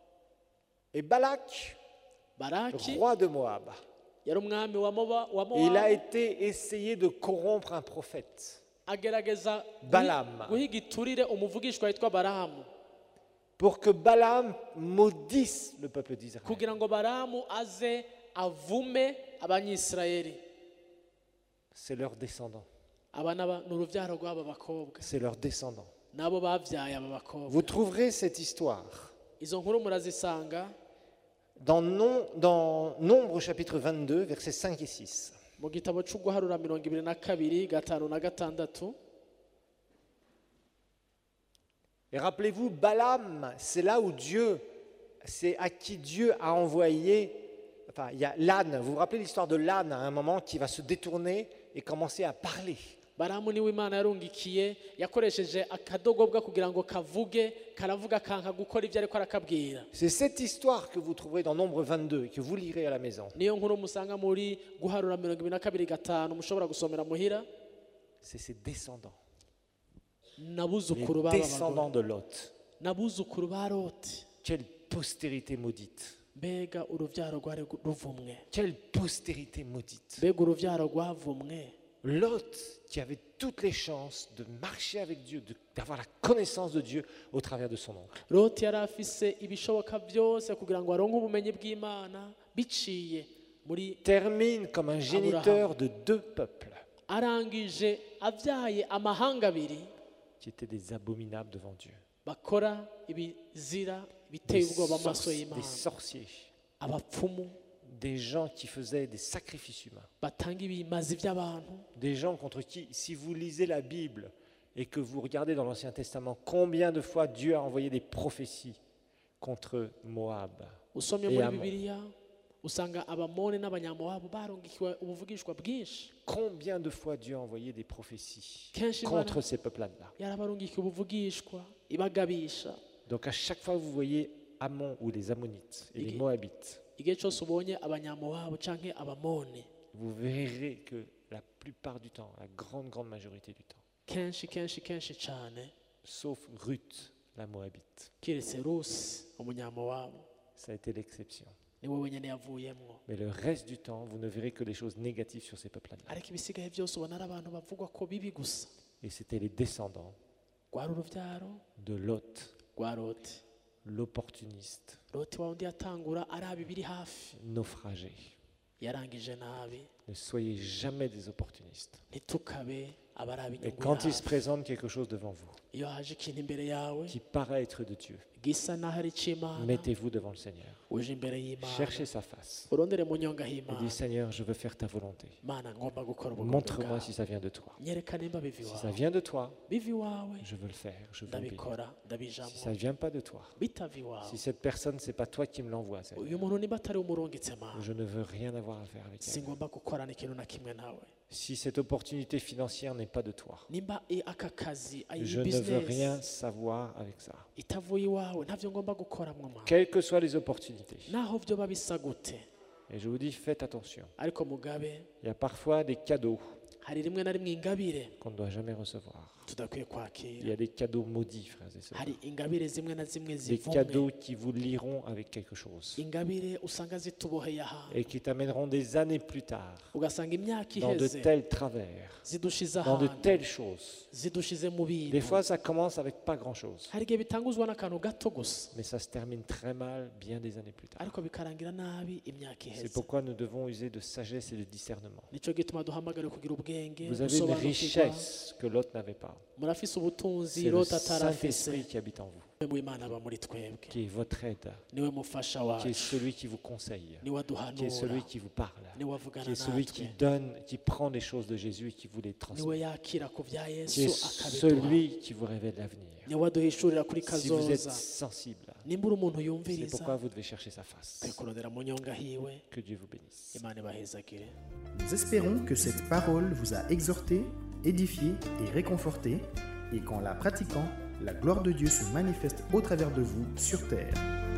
B: Et Balak,
C: Baraki
B: roi de Moab,
C: yari umwami wa
B: il a
C: Mowabu,
B: été essayé de corrompre un prophète,
C: agerageza
B: Balaam,
C: guhiga iturire umuvugishwa witwa Balamu
B: pour que Balaam maudisse le peuple d'Israël.
C: kugira ngo Balamu aze avume abanyisirayeli.
B: C'est leurs descendants.
C: Aba ni urubyaro rw'aba bakobwa,
B: C'est leurs descendants.
C: nabo bavyaye aba bakobwa.
B: Vous trouverez cette histoire
C: izo nkuru murazisanga
B: dans Nombre chapitre 22, versets 5 et 6.
C: mu gitabo cyo guharura 22 5 na 6.
B: Et rappelez-vous, Balaam, c'est là où c'est à qui Dieu a envoyé, enfin, il y a l'âne, vous vous rappelez l'histoire de l'âne à un moment qui va se détourner et commencer à parler.
C: Balamu niwe Imana yarungikiye yakoresheje akadogobwa kugira ngo kavuge karavuga kanka gukora ibyo ariko arakabwira.
B: C'est cette histoire que vous trouverez dans Nombre 22 et que vous lirez à la maison.
C: Niyo nkuru musanga muri guharura 22 5 mushobora gusomera muhira.
B: C'est ses descendants.
C: Nabuzukuru
B: Les descendants de Lot.
C: Nabuzukuru ba Lot.
B: Quelle postérité maudite.
C: Mbega uruvyaro rwari ruvumwe.
B: Quelle postérité maudite.
C: Mbega uruvyaro rwavumwe.
B: Lot qui avait toutes les chances de marcher avec Dieu, d'avoir la connaissance de Dieu au travers de son oncle.
C: Lot yari afise ibishoboka byose kugira ngo aronke ubumenyi bw'Imana biciye muri
B: termine comme un géniteur de 2 peuples.
C: Arangije avyaye amahanga abiri
B: qui étaient des abominables devant Dieu.
C: Bakora ibizira biteye ubwoba amaso y'Imana.
B: Des sorciers.
C: Abapfumu.
B: Des gens qui faisaient des sacrifices humains.
C: Batanga ibimazi by'abantu.
B: Des gens contre qui, si vous lisez la Bible et que vous regardez dans l'Ancien Testament, combien de fois Dieu a envoyé des prophéties contre Moab.
C: Usomye muri Bibiliya usanga abamoni n'abanyamowabu barongikiwe ubuvugishwa bwinshi.
B: Combien de fois Dieu a envoyé des prophéties contre ces peuples-là.
C: Yarabarungikiwe ubuvugishwa ibagabisha.
B: Donc à chaque fois vous voyez Ammon ou les Ammonites et les Moabites, vous verrez que la plupart du temps, la grande majorité du temps, sauf Ruth, la Moabite, ça a été l'exception. Mais le reste du temps, vous ne verrez que des choses négatives sur ces peuples-là. Et c'était les descendants de Lot, l'opportuniste, naufragé. Ne soyez jamais des opportunistes. Et quand il se présente quelque chose devant vous qui paraît être de Dieu, mettez-vous devant le Seigneur. Cherchez sa face. Et dites, Seigneur, je veux faire ta volonté. Montre-moi si ça vient de toi. Si ça vient de toi, je veux le faire, je veux obéir. Si ça ne vient pas de toi, si cette personne, ce n'est pas toi qui me l'envoie, je ne veux rien avoir à faire avec elle. Si cette opportunité financière n'est pas de toi, je ne veux rien savoir avec ça. Quelles que soient les opportunités. Et je vous dis, faites attention. Il y a parfois des cadeaux qu'on ne doit jamais recevoir. Il y a des cadeaux maudits, frères et sœurs. Des cadeaux qui vous lieront avec quelque chose et qui t'amèneront des années plus tard dans de tels travers, dans de telles choses. Des fois, ça commence avec pas grand-chose, mais ça se termine très mal bien des années plus tard. C'est pourquoi nous devons user de sagesse et de discernement. Vous avez une richesse que l'autre n'avait pas. C'est le Saint-Esprit qui habite en vous, qui est votre aide, qui est celui qui vous conseille, qui est celui qui vous parle, qui est celui qui donne, qui prend les choses de Jésus et qui vous les transmet, qui est celui qui vous révèle l'avenir. Si vous êtes sensible, c'est pourquoi vous devez chercher sa face. Que Dieu vous bénisse.
A: Nous espérons que cette parole vous a exhorté, édifié et réconforté, et qu'en la pratiquant, la gloire de Dieu se manifeste au travers de vous sur terre.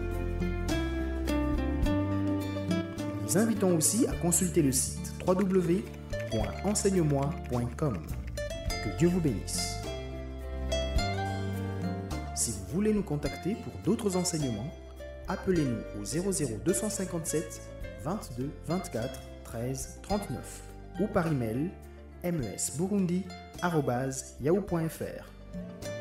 A: Nous vous invitons aussi à consulter le site www.enseigne-moi.com. Que Dieu vous bénisse. Si vous voulez nous contacter pour d'autres enseignements, appelez-nous au 00 257 22 24 13 39 ou par email mesburundi@yahoo.fr.